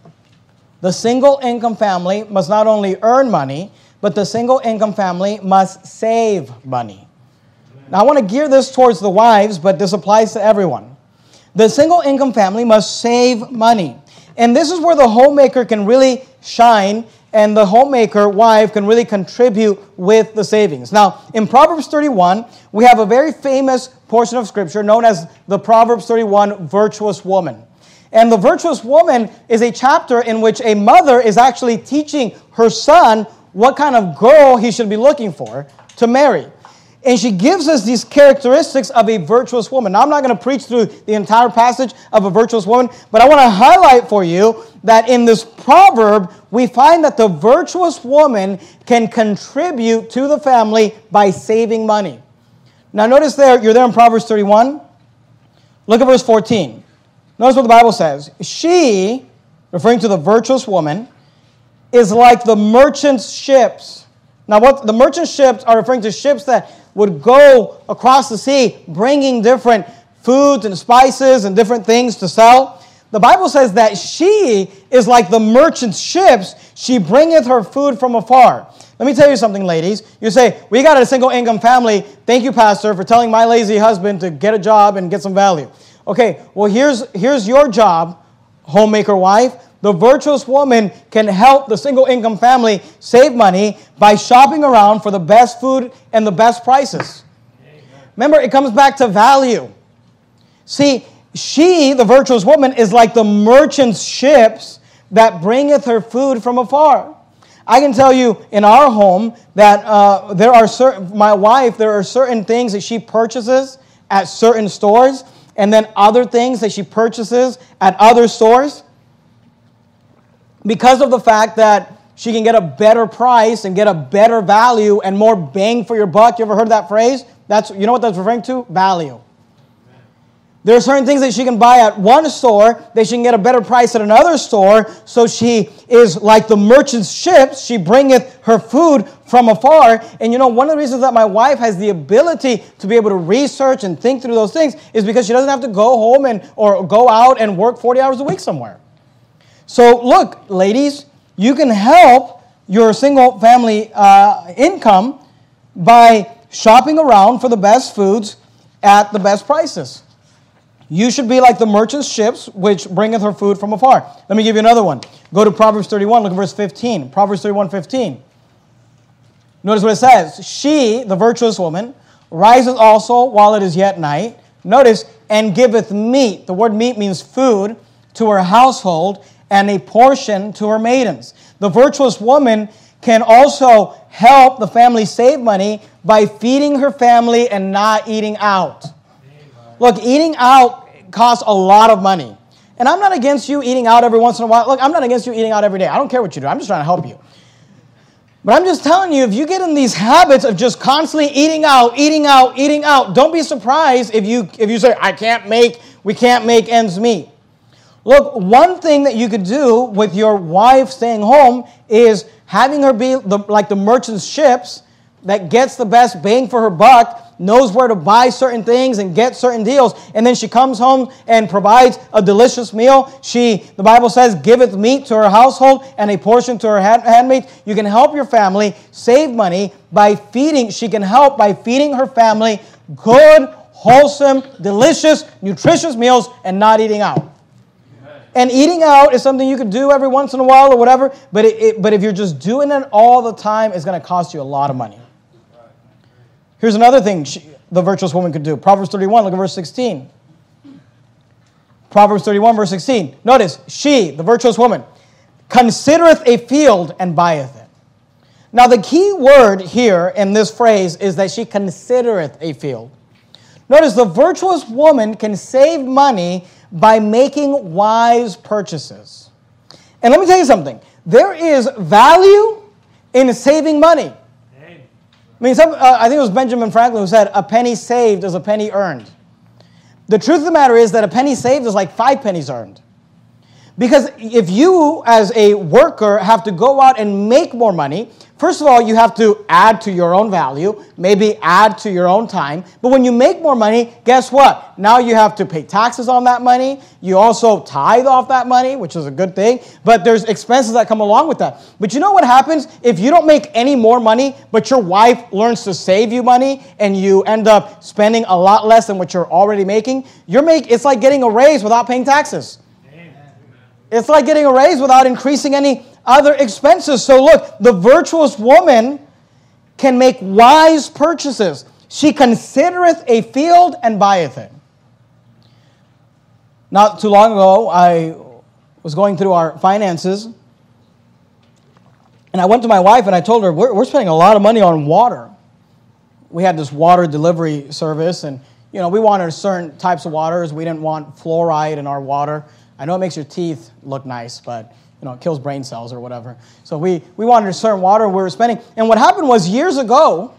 the single income family must not only earn money, but the single income family must save money. Now, I want to gear this towards the wives, but this applies to everyone. The single income family must save money. And this is where the homemaker can really shine and the homemaker wife can really contribute with the savings. Now, in Proverbs 31, we have a very famous portion of Scripture known as the Proverbs 31 virtuous woman. And the virtuous woman is a chapter in which a mother is actually teaching her son what kind of girl he should be looking for to marry. And she gives us these characteristics of a virtuous woman. Now, I'm not going to preach through the entire passage of a virtuous woman, but I want to highlight for you that in this proverb, we find that the virtuous woman can contribute to the family by saving money. Now, notice you're there in Proverbs 31. Look at verse 14. Notice what the Bible says. She, referring to the virtuous woman, is like the merchant's ships. Now, what the merchant ships are referring to ships that would go across the sea bringing different foods and spices and different things to sell. The Bible says that she is like the merchant's ships. She bringeth her food from afar. Let me tell you something, ladies. You say, we got a single income family. Thank you, Pastor, for telling my lazy husband to get a job and get some value. Okay, well, here's your job, homemaker wife. The virtuous woman can help the single income family save money by shopping around for the best food and the best prices. Amen. Remember, it comes back to value. See, she, the virtuous woman, is like the merchant's ships that bringeth her food from afar. I can tell you in our home that there are certain things that she purchases at certain stores, and then other things that she purchases at other stores. Because of the fact that she can get a better price and get a better value and more bang for your buck. You ever heard that phrase? You know what that's referring to? Value. There are certain things that she can buy at one store that she can get a better price at another store. So she is like the merchant's ships. She bringeth her food from afar. And one of the reasons that my wife has the ability to be able to research and think through those things is because she doesn't have to go home or go out and work 40 hours a week somewhere. So look, ladies, you can help your single family income by shopping around for the best foods at the best prices. You should be like the merchant's ships, which bringeth her food from afar. Let me give you another one. Go to Proverbs 31, look at verse 15. Proverbs 31:15. Notice what it says. She, the virtuous woman, riseth also while it is yet night. Notice, and giveth meat. The word meat means food to her household, and a portion to her maidens. The virtuous woman can also help the family save money by feeding her family and not eating out. Look, eating out costs a lot of money. And I'm not against you eating out every once in a while. Look, I'm not against you eating out every day. I don't care what you do. I'm just trying to help you. But I'm just telling you, if you get in these habits of just constantly eating out, don't be surprised if you say, we can't make ends meet. Look, one thing that you could do with your wife staying home is having her be like the merchant's ships that gets the best bang for her buck knows where to buy certain things and get certain deals, and then she comes home and provides a delicious meal. The Bible says, giveth meat to her household and a portion to her handmaids. You can help your family save money by feeding. She can help by feeding her family good, wholesome, delicious, nutritious meals and not eating out. And eating out is something you could do every once in a while or whatever, but if you're just doing it all the time, it's going to cost you a lot of money. Here's another thing the virtuous woman could do. Proverbs 31, look at verse 16. Proverbs 31, verse 16. Notice, she, the virtuous woman, considereth a field and buyeth it. Now, the key word here in this phrase is that she considereth a field. Notice, the virtuous woman can save money by making wise purchases. And let me tell you something. There is value in saving money. I mean, I think it was Benjamin Franklin who said, a penny saved is a penny earned. The truth of the matter is that a penny saved is like 5 pennies earned. Because if you, as a worker, have to go out and make more money, first of all, you have to add to your own value, maybe add to your own time. But when you make more money, guess what? Now you have to pay taxes on that money. You also tithe off that money, which is a good thing. But there's expenses that come along with that. But you know what happens if you don't make any more money, but your wife learns to save you money and you end up spending a lot less than what you're already making? It's like getting a raise without paying taxes. It's like getting a raise without increasing any other expenses. So look, the virtuous woman can make wise purchases. She considereth a field and buyeth it. Not too long ago, I was going through our finances, and I went to my wife and I told her, we're spending a lot of money on water. We had this water delivery service, and we wanted certain types of waters. We didn't want fluoride in our water. I know it makes your teeth look nice, but it kills brain cells or whatever. So we wanted a certain water we were spending. And what happened was years ago,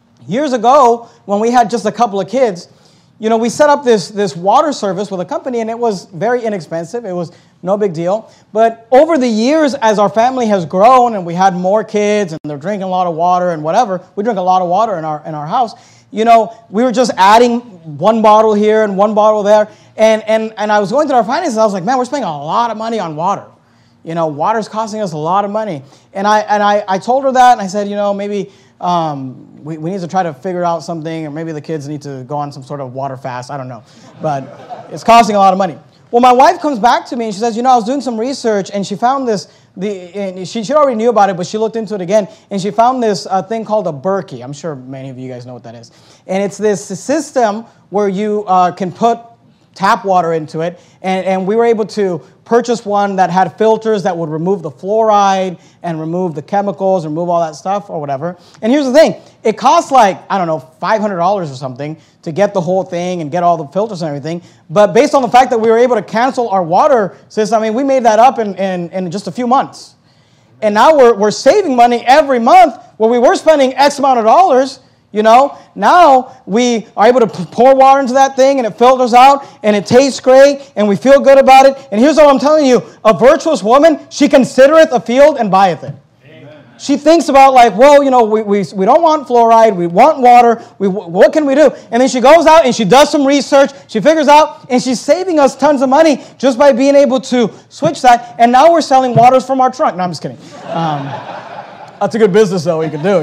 when we had just a couple of kids, we set up this water service with a company, and it was very inexpensive. It was no big deal. But over the years, as our family has grown and we had more kids and they're drinking a lot of water and whatever, we drink a lot of water in our house. We were just adding one bottle here and one bottle there. And I was going through our finances. I was like, man, we're spending a lot of money on water. Water's costing us a lot of money. And I told her that, and I said, maybe we need to try to figure out something, or maybe the kids need to go on some sort of water fast. I don't know. But it's costing a lot of money. Well, my wife comes back to me, and she says, I was doing some research, and she found this. She already knew about it, but she looked into it again, and she found this thing called a Berkey. I'm sure many of you guys know what that is. And it's this system where you can put tap water into it, and we were able to purchase one that had filters that would remove the fluoride and remove the chemicals, remove all that stuff or whatever. And here's the thing. It costs like, $500 or something to get the whole thing and get all the filters and everything. But based on the fact that we were able to cancel our water system, we made that up in just a few months. And now we're saving money every month where we were spending X amount of dollars. Now we are able to pour water into that thing, and it filters out, and it tastes great, and we feel good about it. And here's what I'm telling you. A virtuous woman, she considereth a field and buyeth it. Amen. She thinks about we don't want fluoride, we want water, what can we do? And then she goes out and she does some research, she figures out, and she's saving us tons of money just by being able to switch that. And now we're selling waters from our trunk. No, I'm just kidding. That's a good business, though, you could do,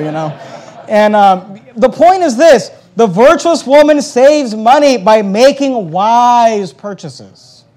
And the point is this. The virtuous woman saves money by making wise purchases.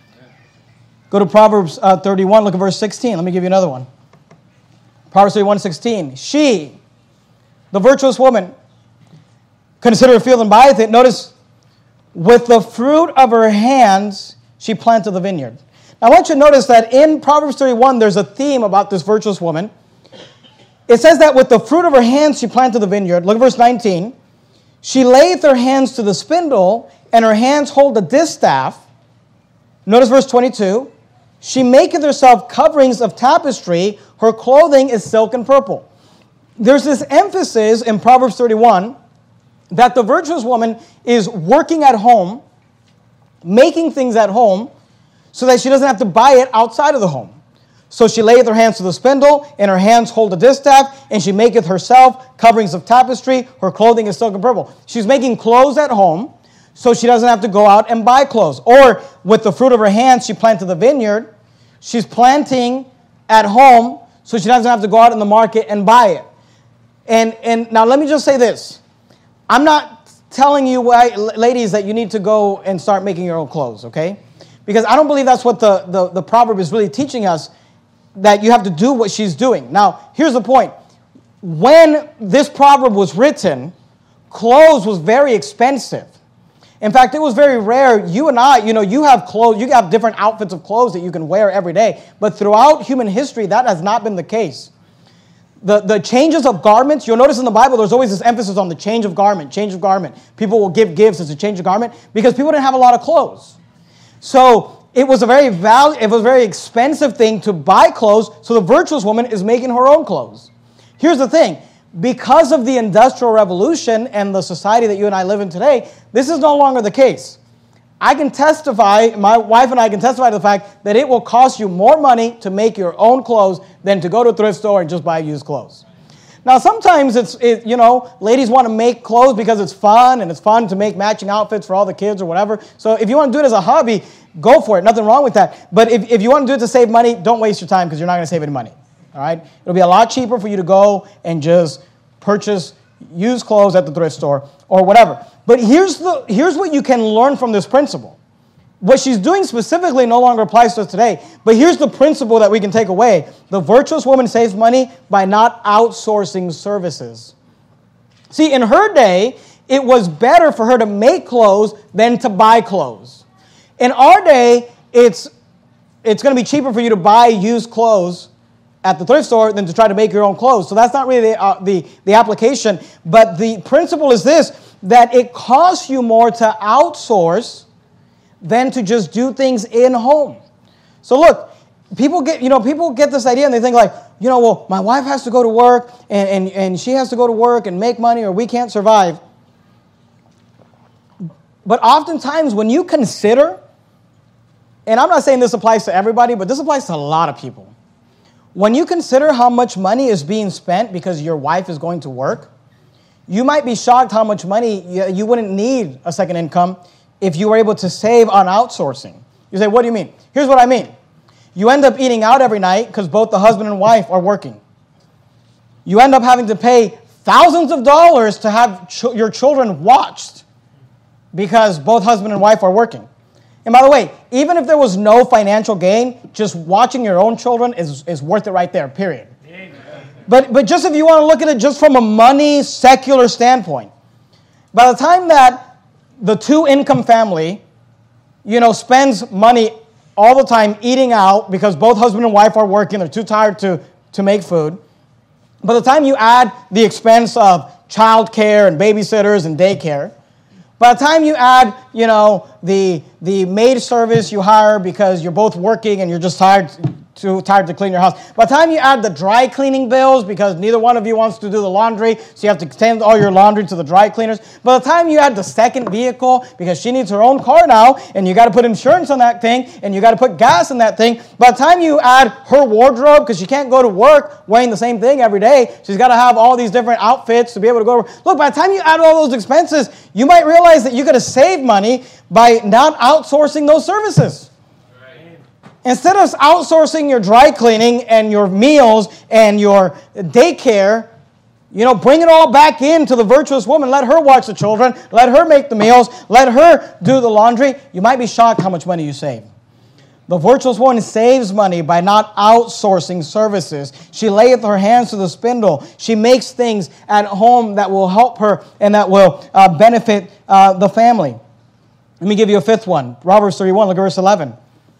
Go to Proverbs 31, look at verse 16. Let me give you another one. Proverbs 31:16. She, the virtuous woman, consider a field and buyeth it. Notice, with the fruit of her hands, she planted the vineyard. Now, I want you to notice that in Proverbs 31, there's a theme about this virtuous woman. It says that with the fruit of her hands, she planted the vineyard. Look at verse 19. She layeth her hands to the spindle, and her hands hold the distaff. Notice verse 22. She maketh herself coverings of tapestry. Her clothing is silk and purple. There's this emphasis in Proverbs 31 that the virtuous woman is working at home, making things at home, so that she doesn't have to buy it outside of the home. So she layeth her hands to the spindle, and her hands hold a distaff, and she maketh herself coverings of tapestry. Her clothing is silk and purple. She's making clothes at home, so she doesn't have to go out and buy clothes. Or with the fruit of her hands, she planted the vineyard. She's planting at home, so she doesn't have to go out in the market and buy it. And now let me just say this. I'm not telling you, ladies, that you need to go and start making your own clothes, okay? Because I don't believe that's what the proverb is really teaching us, that you have to do what she's doing. Now, here's the point. When this proverb was written, clothes was very expensive. In fact, it was very rare. You and I, you have clothes, you have different outfits of clothes that you can wear every day. But throughout human history, that has not been the case. The changes of garments, you'll notice in the Bible, there's always this emphasis on the change of garment, change of garment. People will give gifts as a change of garment because people didn't have a lot of clothes. So it was a very expensive thing to buy clothes, so the virtuous woman is making her own clothes. Here's the thing. Because of the Industrial Revolution and the society that you and I live in today, this is no longer the case. I can testify, my wife and I can testify to the fact that it will cost you more money to make your own clothes than to go to a thrift store and just buy used clothes. Now, sometimes ladies want to make clothes because it's fun, and it's fun to make matching outfits for all the kids or whatever. So if you want to do it as a hobby, go for it. Nothing wrong with that. But if you want to do it to save money, don't waste your time because you're not going to save any money. All right? It'll be a lot cheaper for you to go and just purchase used clothes at the thrift store or whatever. But here's what you can learn from this principle. What she's doing specifically no longer applies to us today, but here's the principle that we can take away. The virtuous woman saves money by not outsourcing services. See, in her day, it was better for her to make clothes than to buy clothes. In our day, it's going to be cheaper for you to buy used clothes at the thrift store than to try to make your own clothes. So that's not really the application, but the principle is this, that it costs you more to outsource than to just do things in home. So look, people get this idea and they think like, well, my wife has to go to work and she has to go to work and make money or we can't survive. But oftentimes when you consider, and I'm not saying this applies to everybody, but this applies to a lot of people. When you consider how much money is being spent because your wife is going to work, you might be shocked how much money you wouldn't need a second income if you were able to save on outsourcing. You say, what do you mean? Here's what I mean. You end up eating out every night because both the husband and wife are working. You end up having to pay thousands of dollars to have your children watched because both husband and wife are working. And by the way, even if there was no financial gain, just watching your own children is worth it right there, period. Amen. But just if you want to look at it just from a money, secular standpoint, by the time that the two-income family, spends money all the time eating out because both husband and wife are working, they're too tired to make food. By the time you add the expense of childcare and babysitters and daycare, by the time you add, the maid service you hire because you're both working and you're just too tired to clean your house. By the time you add the dry cleaning bills because neither one of you wants to do the laundry, so you have to send all your laundry to the dry cleaners. By the time you add the second vehicle because she needs her own car now and you got to put insurance on that thing and you got to put gas in that thing. By the time you add her wardrobe because she can't go to work wearing the same thing every day, she's got to have all these different outfits to be able to go to work. Look, by the time you add all those expenses, you might realize that you could have saved money by not outsourcing those services. Instead of outsourcing your dry cleaning and your meals and your daycare, bring it all back into the virtuous woman. Let her watch the children. Let her make the meals. Let her do the laundry. You might be shocked how much money you save. The virtuous woman saves money by not outsourcing services. She layeth her hands to the spindle. She makes things at home that will help her and that will benefit the family. Let me give you a fifth one. Proverbs 31, look at verse 11.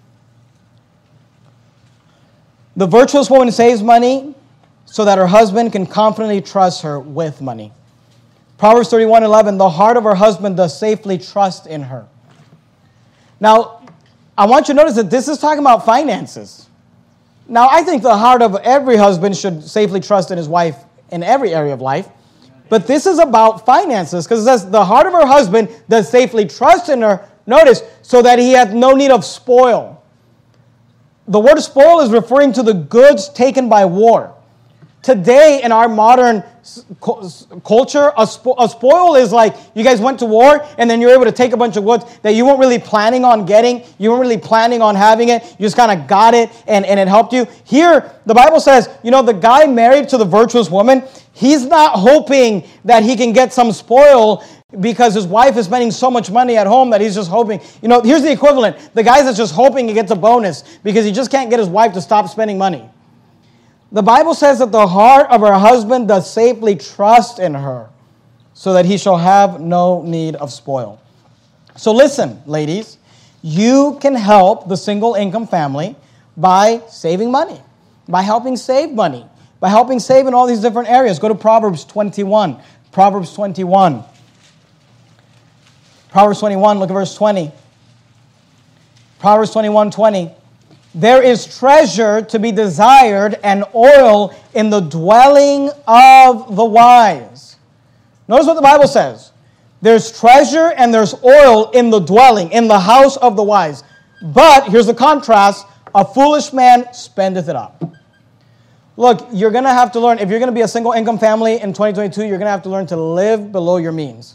The virtuous woman saves money so that her husband can confidently trust her with money. Proverbs 31:11, the heart of her husband does safely trust in her. Now, I want you to notice that this is talking about finances. Now, I think the heart of every husband should safely trust in his wife in every area of life. But this is about finances because it says the heart of her husband does safely trust in her, notice, so that he hath no need of spoil. The word spoil is referring to the goods taken by war. Today, in our modern culture, a spoil is like you guys went to war and then you're able to take a bunch of goods that you weren't really planning on getting. You weren't really planning on having it. You just kind of got it and it helped you. Here, the Bible says, the guy married to the virtuous woman, he's not hoping that he can get some spoil because his wife is spending so much money at home that he's just hoping. Here's the equivalent. The guy that's just hoping he gets a bonus because he just can't get his wife to stop spending money. The Bible says that the heart of her husband does safely trust in her, so that he shall have no need of spoil. So listen, ladies, you can help the single income family by saving money, by helping save money, by helping save in all these different areas. Go to Proverbs 21. Proverbs 21. Proverbs 21, look at verse 20. Proverbs 21:20. There is treasure to be desired and oil in the dwelling of the wise. Notice what the Bible says. There's treasure and there's oil in the dwelling, in the house of the wise. But, here's the contrast, a foolish man spendeth it up. Look, you're going to have to learn, if you're going to be a single income family in 2022, you're going to have to learn to live below your means.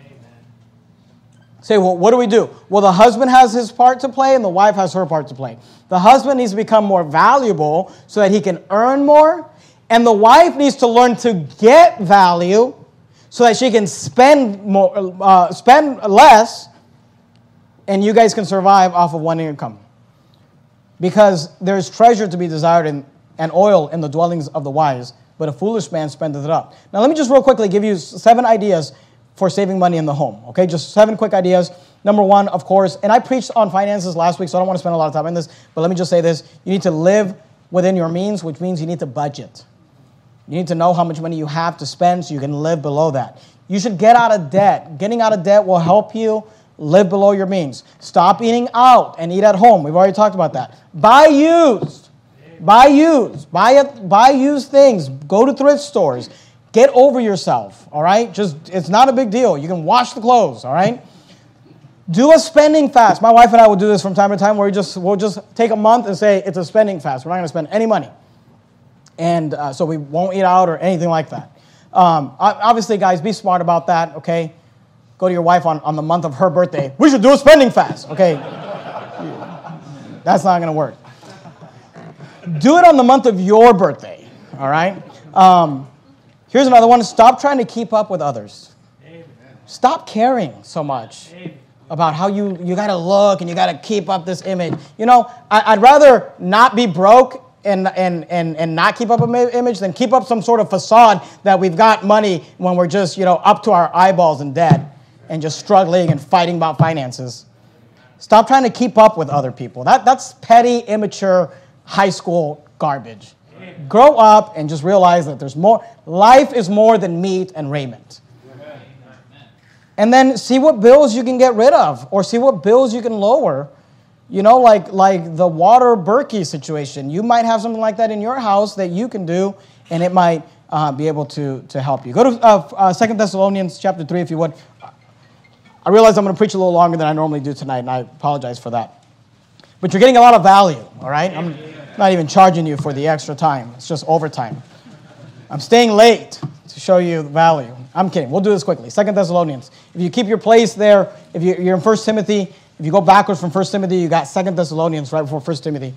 Say, well, what do we do? Well, the husband has his part to play and the wife has her part to play. The husband needs to become more valuable so that he can earn more. And the wife needs to learn to get value so that she can spend less, and you guys can survive off of one income. Because there's treasure to be desired and oil in the dwellings of the wise, but a foolish man spendeth it up. Now, let me just real quickly give you 7 ideas for saving money in the home, okay? Just 7 quick ideas. Number 1, of course, and I preached on finances last week, so I don't want to spend a lot of time on this, but let me just say this. You need to live within your means, which means you need to budget. You need to know how much money you have to spend so you can live below that. You should get out of debt. Getting out of debt will help you live below your means. Stop eating out and eat at home. We've already talked about that. Buy used. Buy used. Buy used things. Go to thrift stores. Get over yourself, all right? It's not a big deal. You can wash the clothes, all right? Do a spending fast. My wife and I will do this from time to time where we'll just take a month and say it's a spending fast. We're not going to spend any money. And so we won't eat out or anything like that. Obviously, guys, be smart about that, okay? Go to your wife on the month of her birthday. We should do a spending fast, okay? That's not going to work. Do it on the month of your birthday, all right? Here's another one. Stop trying to keep up with others. Amen. Stop caring so much about how you got to look and you got to keep up this image. I'd rather not be broke and not keep up an image than keep up some sort of facade that we've got money when we're just, up to our eyeballs in debt and just struggling and fighting about finances. Stop trying to keep up with other people. That's petty, immature, high school garbage. Grow up and just realize that there's more. Life is more than meat and raiment. Amen. And then see what bills you can get rid of or see what bills you can lower. Like the water Berkey situation. You might have something like that in your house that you can do, and it might be able to help you. Go to 2 Thessalonians chapter 3, if you would. I realize I'm going to preach a little longer than I normally do tonight, and I apologize for that. But you're getting a lot of value, all right? I'm not even charging you for the extra time. It's just overtime. I'm staying late to show you the value. I'm kidding. We'll do this quickly. 2 Thessalonians. If you keep your place there, if you're in 1 Timothy, if you go backwards from 1 Timothy, you got 2 Thessalonians right before 1 Timothy.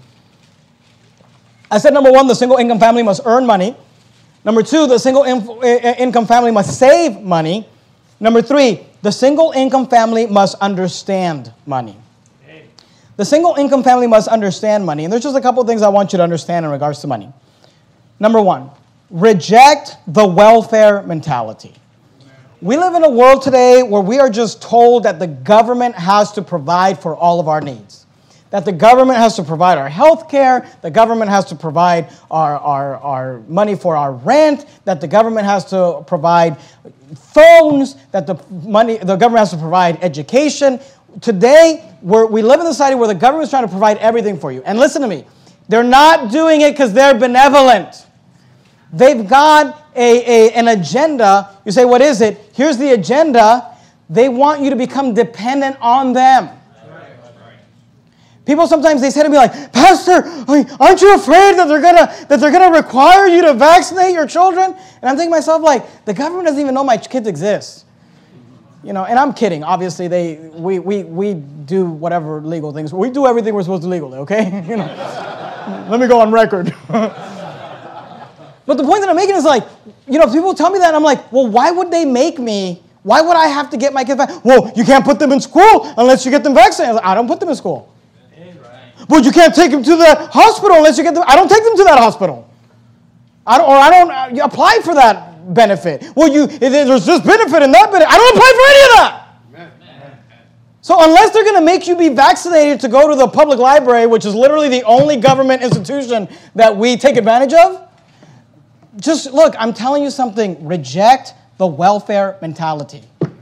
I said, number 1, the single income family must earn money. Number 2, the single income family must save money. Number 3, the single income family must understand money. The single income family must understand money. And there's just a couple of things I want you to understand in regards to money. Number 1, reject the welfare mentality. We live in a world today where we are just told that the government has to provide for all of our needs. That the government has to provide our health care, the government has to provide our money for our rent, that the government has to provide phones, that the government has to provide education. Today, we live in a society where the government is trying to provide everything for you. And listen to me, they're not doing it because they're benevolent. They've got an agenda. You say, what is it? Here's the agenda. They want you to become dependent on them. People sometimes they say to me like, Pastor, aren't you afraid that they're gonna require you to vaccinate your children? And I'm thinking to myself like, the government doesn't even know my kids exist. And I'm kidding. Obviously, we do whatever legal things. We do everything we're supposed to legally, okay? Let me go on record. But the point that I'm making is like, people tell me that, and I'm like, well, why would I have to get my kids vaccinated? Well, you can't put them in school unless you get them vaccinated. I don't put them in school. Well, you can't take them to the hospital unless you get them. I don't take them to that hospital. I don't apply for that benefit. Well, there's this benefit and that benefit. I don't apply for any of that. So unless they're going to make you be vaccinated to go to the public library, which is literally the only government institution that we take advantage of, just look, I'm telling you something. Reject the welfare mentality.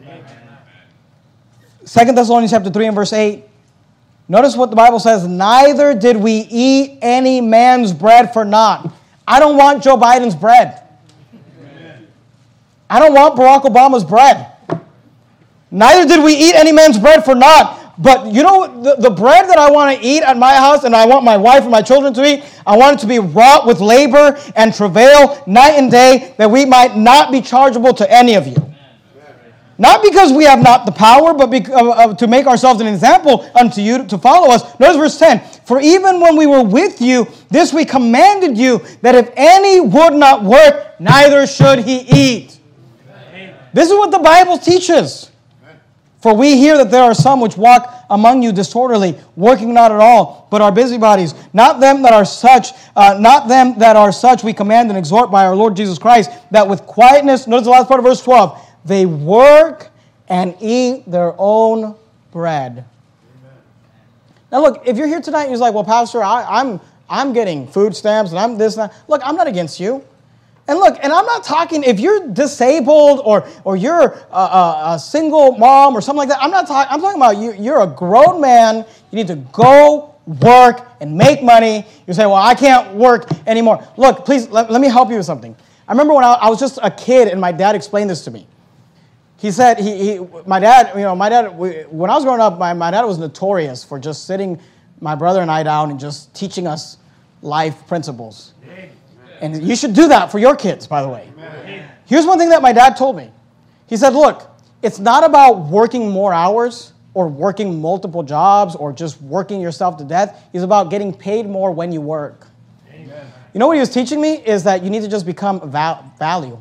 2 Thessalonians chapter 3 and verse 8. Notice what the Bible says. Neither did we eat any man's bread for naught. I don't want Joe Biden's bread. I don't want Barack Obama's bread. Neither did we eat any man's bread for naught. But the bread that I want to eat at my house and I want my wife and my children to eat, I want it to be wrought with labor and travail night and day, that we might not be chargeable to any of you. Not because we have not the power, but to make ourselves an example unto you to follow us. Notice verse 10. For even when we were with you, this we commanded you, that if any would not work, neither should he eat. This is what the Bible teaches. For we hear that there are some which walk among you disorderly, working not at all, but are busybodies. Not them that are such we command and exhort by our Lord Jesus Christ, that with quietness, notice the last part of verse 12, they work and eat their own bread. Amen. Now look, if you're here tonight and you're like, well, Pastor, I'm getting food stamps and I'm this and that. Look, I'm not against you. And look, and I'm not talking, if you're disabled or you're a single mom or something like that, I'm talking about you're a grown man, you need to go work and make money. You say, well, I can't work anymore. Look, please, let me help you with something. I remember when I was just a kid and my dad explained this to me. He said, my dad, when I was growing up, my dad was notorious for just sitting my brother and I down and just teaching us life principles. And you should do that for your kids, by the way. Here's one thing that my dad told me. He said, look, it's not about working more hours or working multiple jobs or just working yourself to death. It's about getting paid more when you work. Amen. You know what he was teaching me is that you need to just become valuable.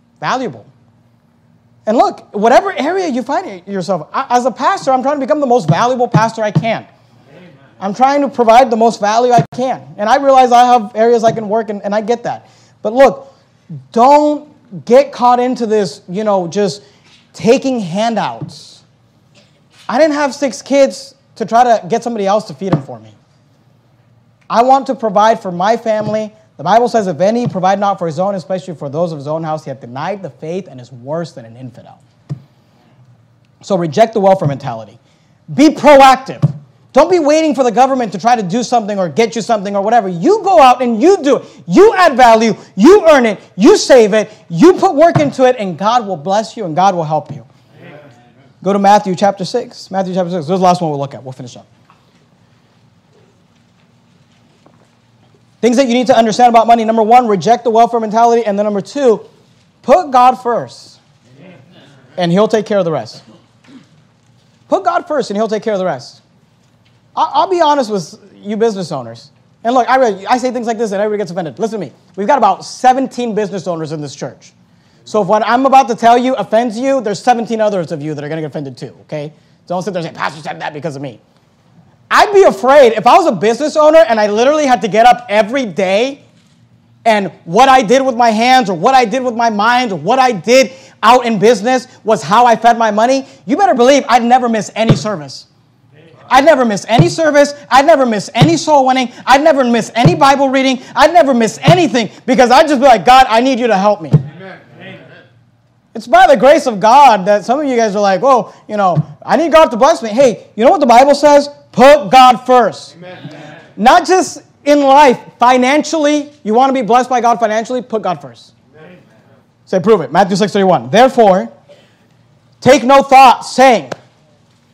And look, whatever area you find yourself, as a pastor, I'm trying to become the most valuable pastor I can. I'm trying to provide the most value I can. And I realize I have areas I can work in, and I get that. But look, don't get caught into this, just taking handouts. I didn't have 6 kids to try to get somebody else to feed them for me. I want to provide for my family. The Bible says, if any provide not for his own, especially for those of his own house, he hath denied the faith and is worse than an infidel. So reject the welfare mentality. Be proactive. Don't be waiting for the government to try to do something or get you something or whatever. You go out and you do it. You add value. You earn it. You save it. You put work into it, and God will bless you and God will help you. Amen. Go to Matthew chapter 6. Matthew chapter 6. This is the last one we'll look at. We'll finish up. Things that you need to understand about money. Number 1, reject the welfare mentality. And then number 2, put God first. And he'll take care of the rest. Put God first and he'll take care of the rest. I'll be honest with you business owners. And look, I say things like this and everybody gets offended. Listen to me. We've got about 17 business owners in this church. So if what I'm about to tell you offends you, there's 17 others of you that are going to get offended too, okay? Don't sit there and say, Pastor said that because of me. I'd be afraid if I was a business owner and I literally had to get up every day and what I did with my hands or what I did with my mind or what I did out in business was how I fed my money. You better believe I'd never miss any service. I'd never miss any service. I'd never miss any soul winning. I'd never miss any Bible reading. I'd never miss anything because I'd just be like, God, I need you to help me. Amen. It's by the grace of God that some of you guys are like, oh, I need God to bless me. Hey, you know what the Bible says? Put God first. Amen. Not just in life, financially. You want to be blessed by God financially? Put God first. Amen. Say, prove it. Matthew 6:31. Therefore, take no thought, saying,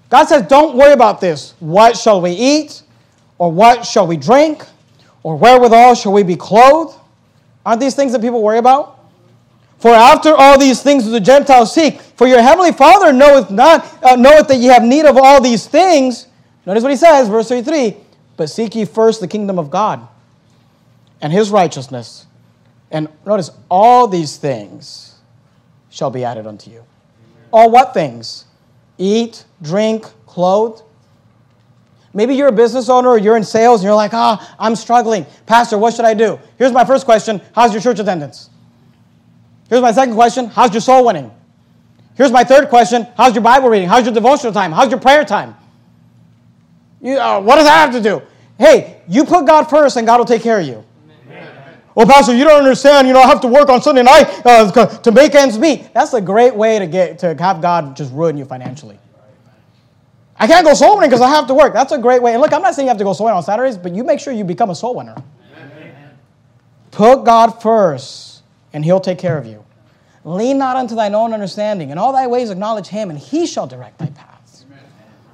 God says, don't worry about this. What shall we eat? Or what shall we drink? Or wherewithal shall we be clothed? Aren't these things that people worry about? For after all these things do the Gentiles seek. For your heavenly Father knoweth that ye have need of all these things. Notice what he says, verse 33. But seek ye first the kingdom of God and his righteousness. And notice, all these things shall be added unto you. All what things? Eat, drink, clothe. Maybe you're a business owner or you're in sales and you're like, I'm struggling. Pastor, what should I do? Here's my first question. How's your church attendance? Here's my second question. How's your soul winning? Here's my third question. How's your Bible reading? How's your devotional time? How's your prayer time? What does that have to do? Hey, you put God first and God will take care of you. Amen. Well, Pastor, you don't understand. I have to work on Sunday night to make ends meet. That's a great way to have God just ruin you financially. I can't go soul winning because I have to work. That's a great way. And look, I'm not saying you have to go soul winning on Saturdays, but you make sure you become a soul winner. Amen. Put God first, and he'll take care of you. Lean not unto thine own understanding. In all thy ways acknowledge him, and he shall direct thy paths. Amen.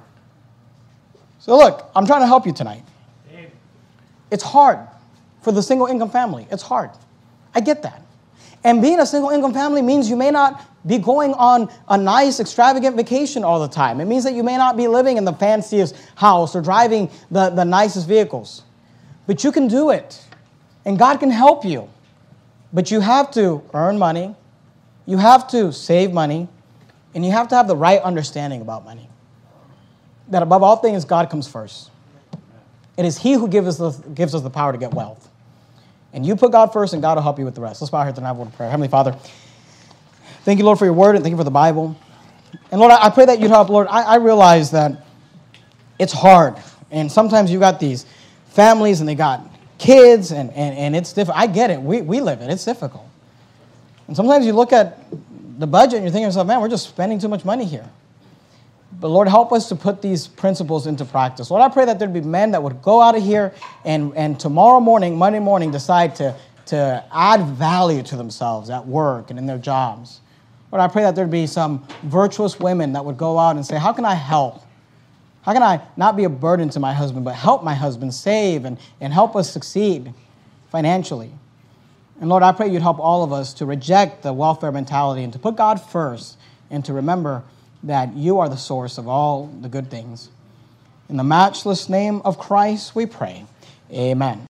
So look, I'm trying to help you tonight. It's hard for the single income family. It's hard. I get that. And being a single income family means you may not be going on a nice, extravagant vacation all the time. It means that you may not be living in the fanciest house or driving the nicest vehicles. But you can do it. And God can help you. But you have to earn money. You have to save money. And you have to have the right understanding about money. That above all things, God comes first. It is he who gives us the power to get wealth. And you put God first, and God will help you with the rest. Let's bow here tonight and have a word of prayer. Heavenly Father, thank you, Lord, for your word, and thank you for the Bible. And Lord, I pray that you'd help, Lord. I realize that it's hard. And sometimes you got these families, and they got kids, and it's difficult. I get it. We live it. It's difficult. And sometimes you look at the budget, and you're thinking to yourself, man, we're just spending too much money here. But Lord, help us to put these principles into practice. Lord, I pray that there'd be men that would go out of here and tomorrow morning, Monday morning, decide to add value to themselves at work and in their jobs. Lord, I pray that there'd be some virtuous women that would go out and say, how can I help? How can I not be a burden to my husband, but help my husband save and help us succeed financially? And Lord, I pray you'd help all of us to reject the welfare mentality and to put God first and to remember that you are the source of all the good things. In the matchless name of Christ, we pray. Amen.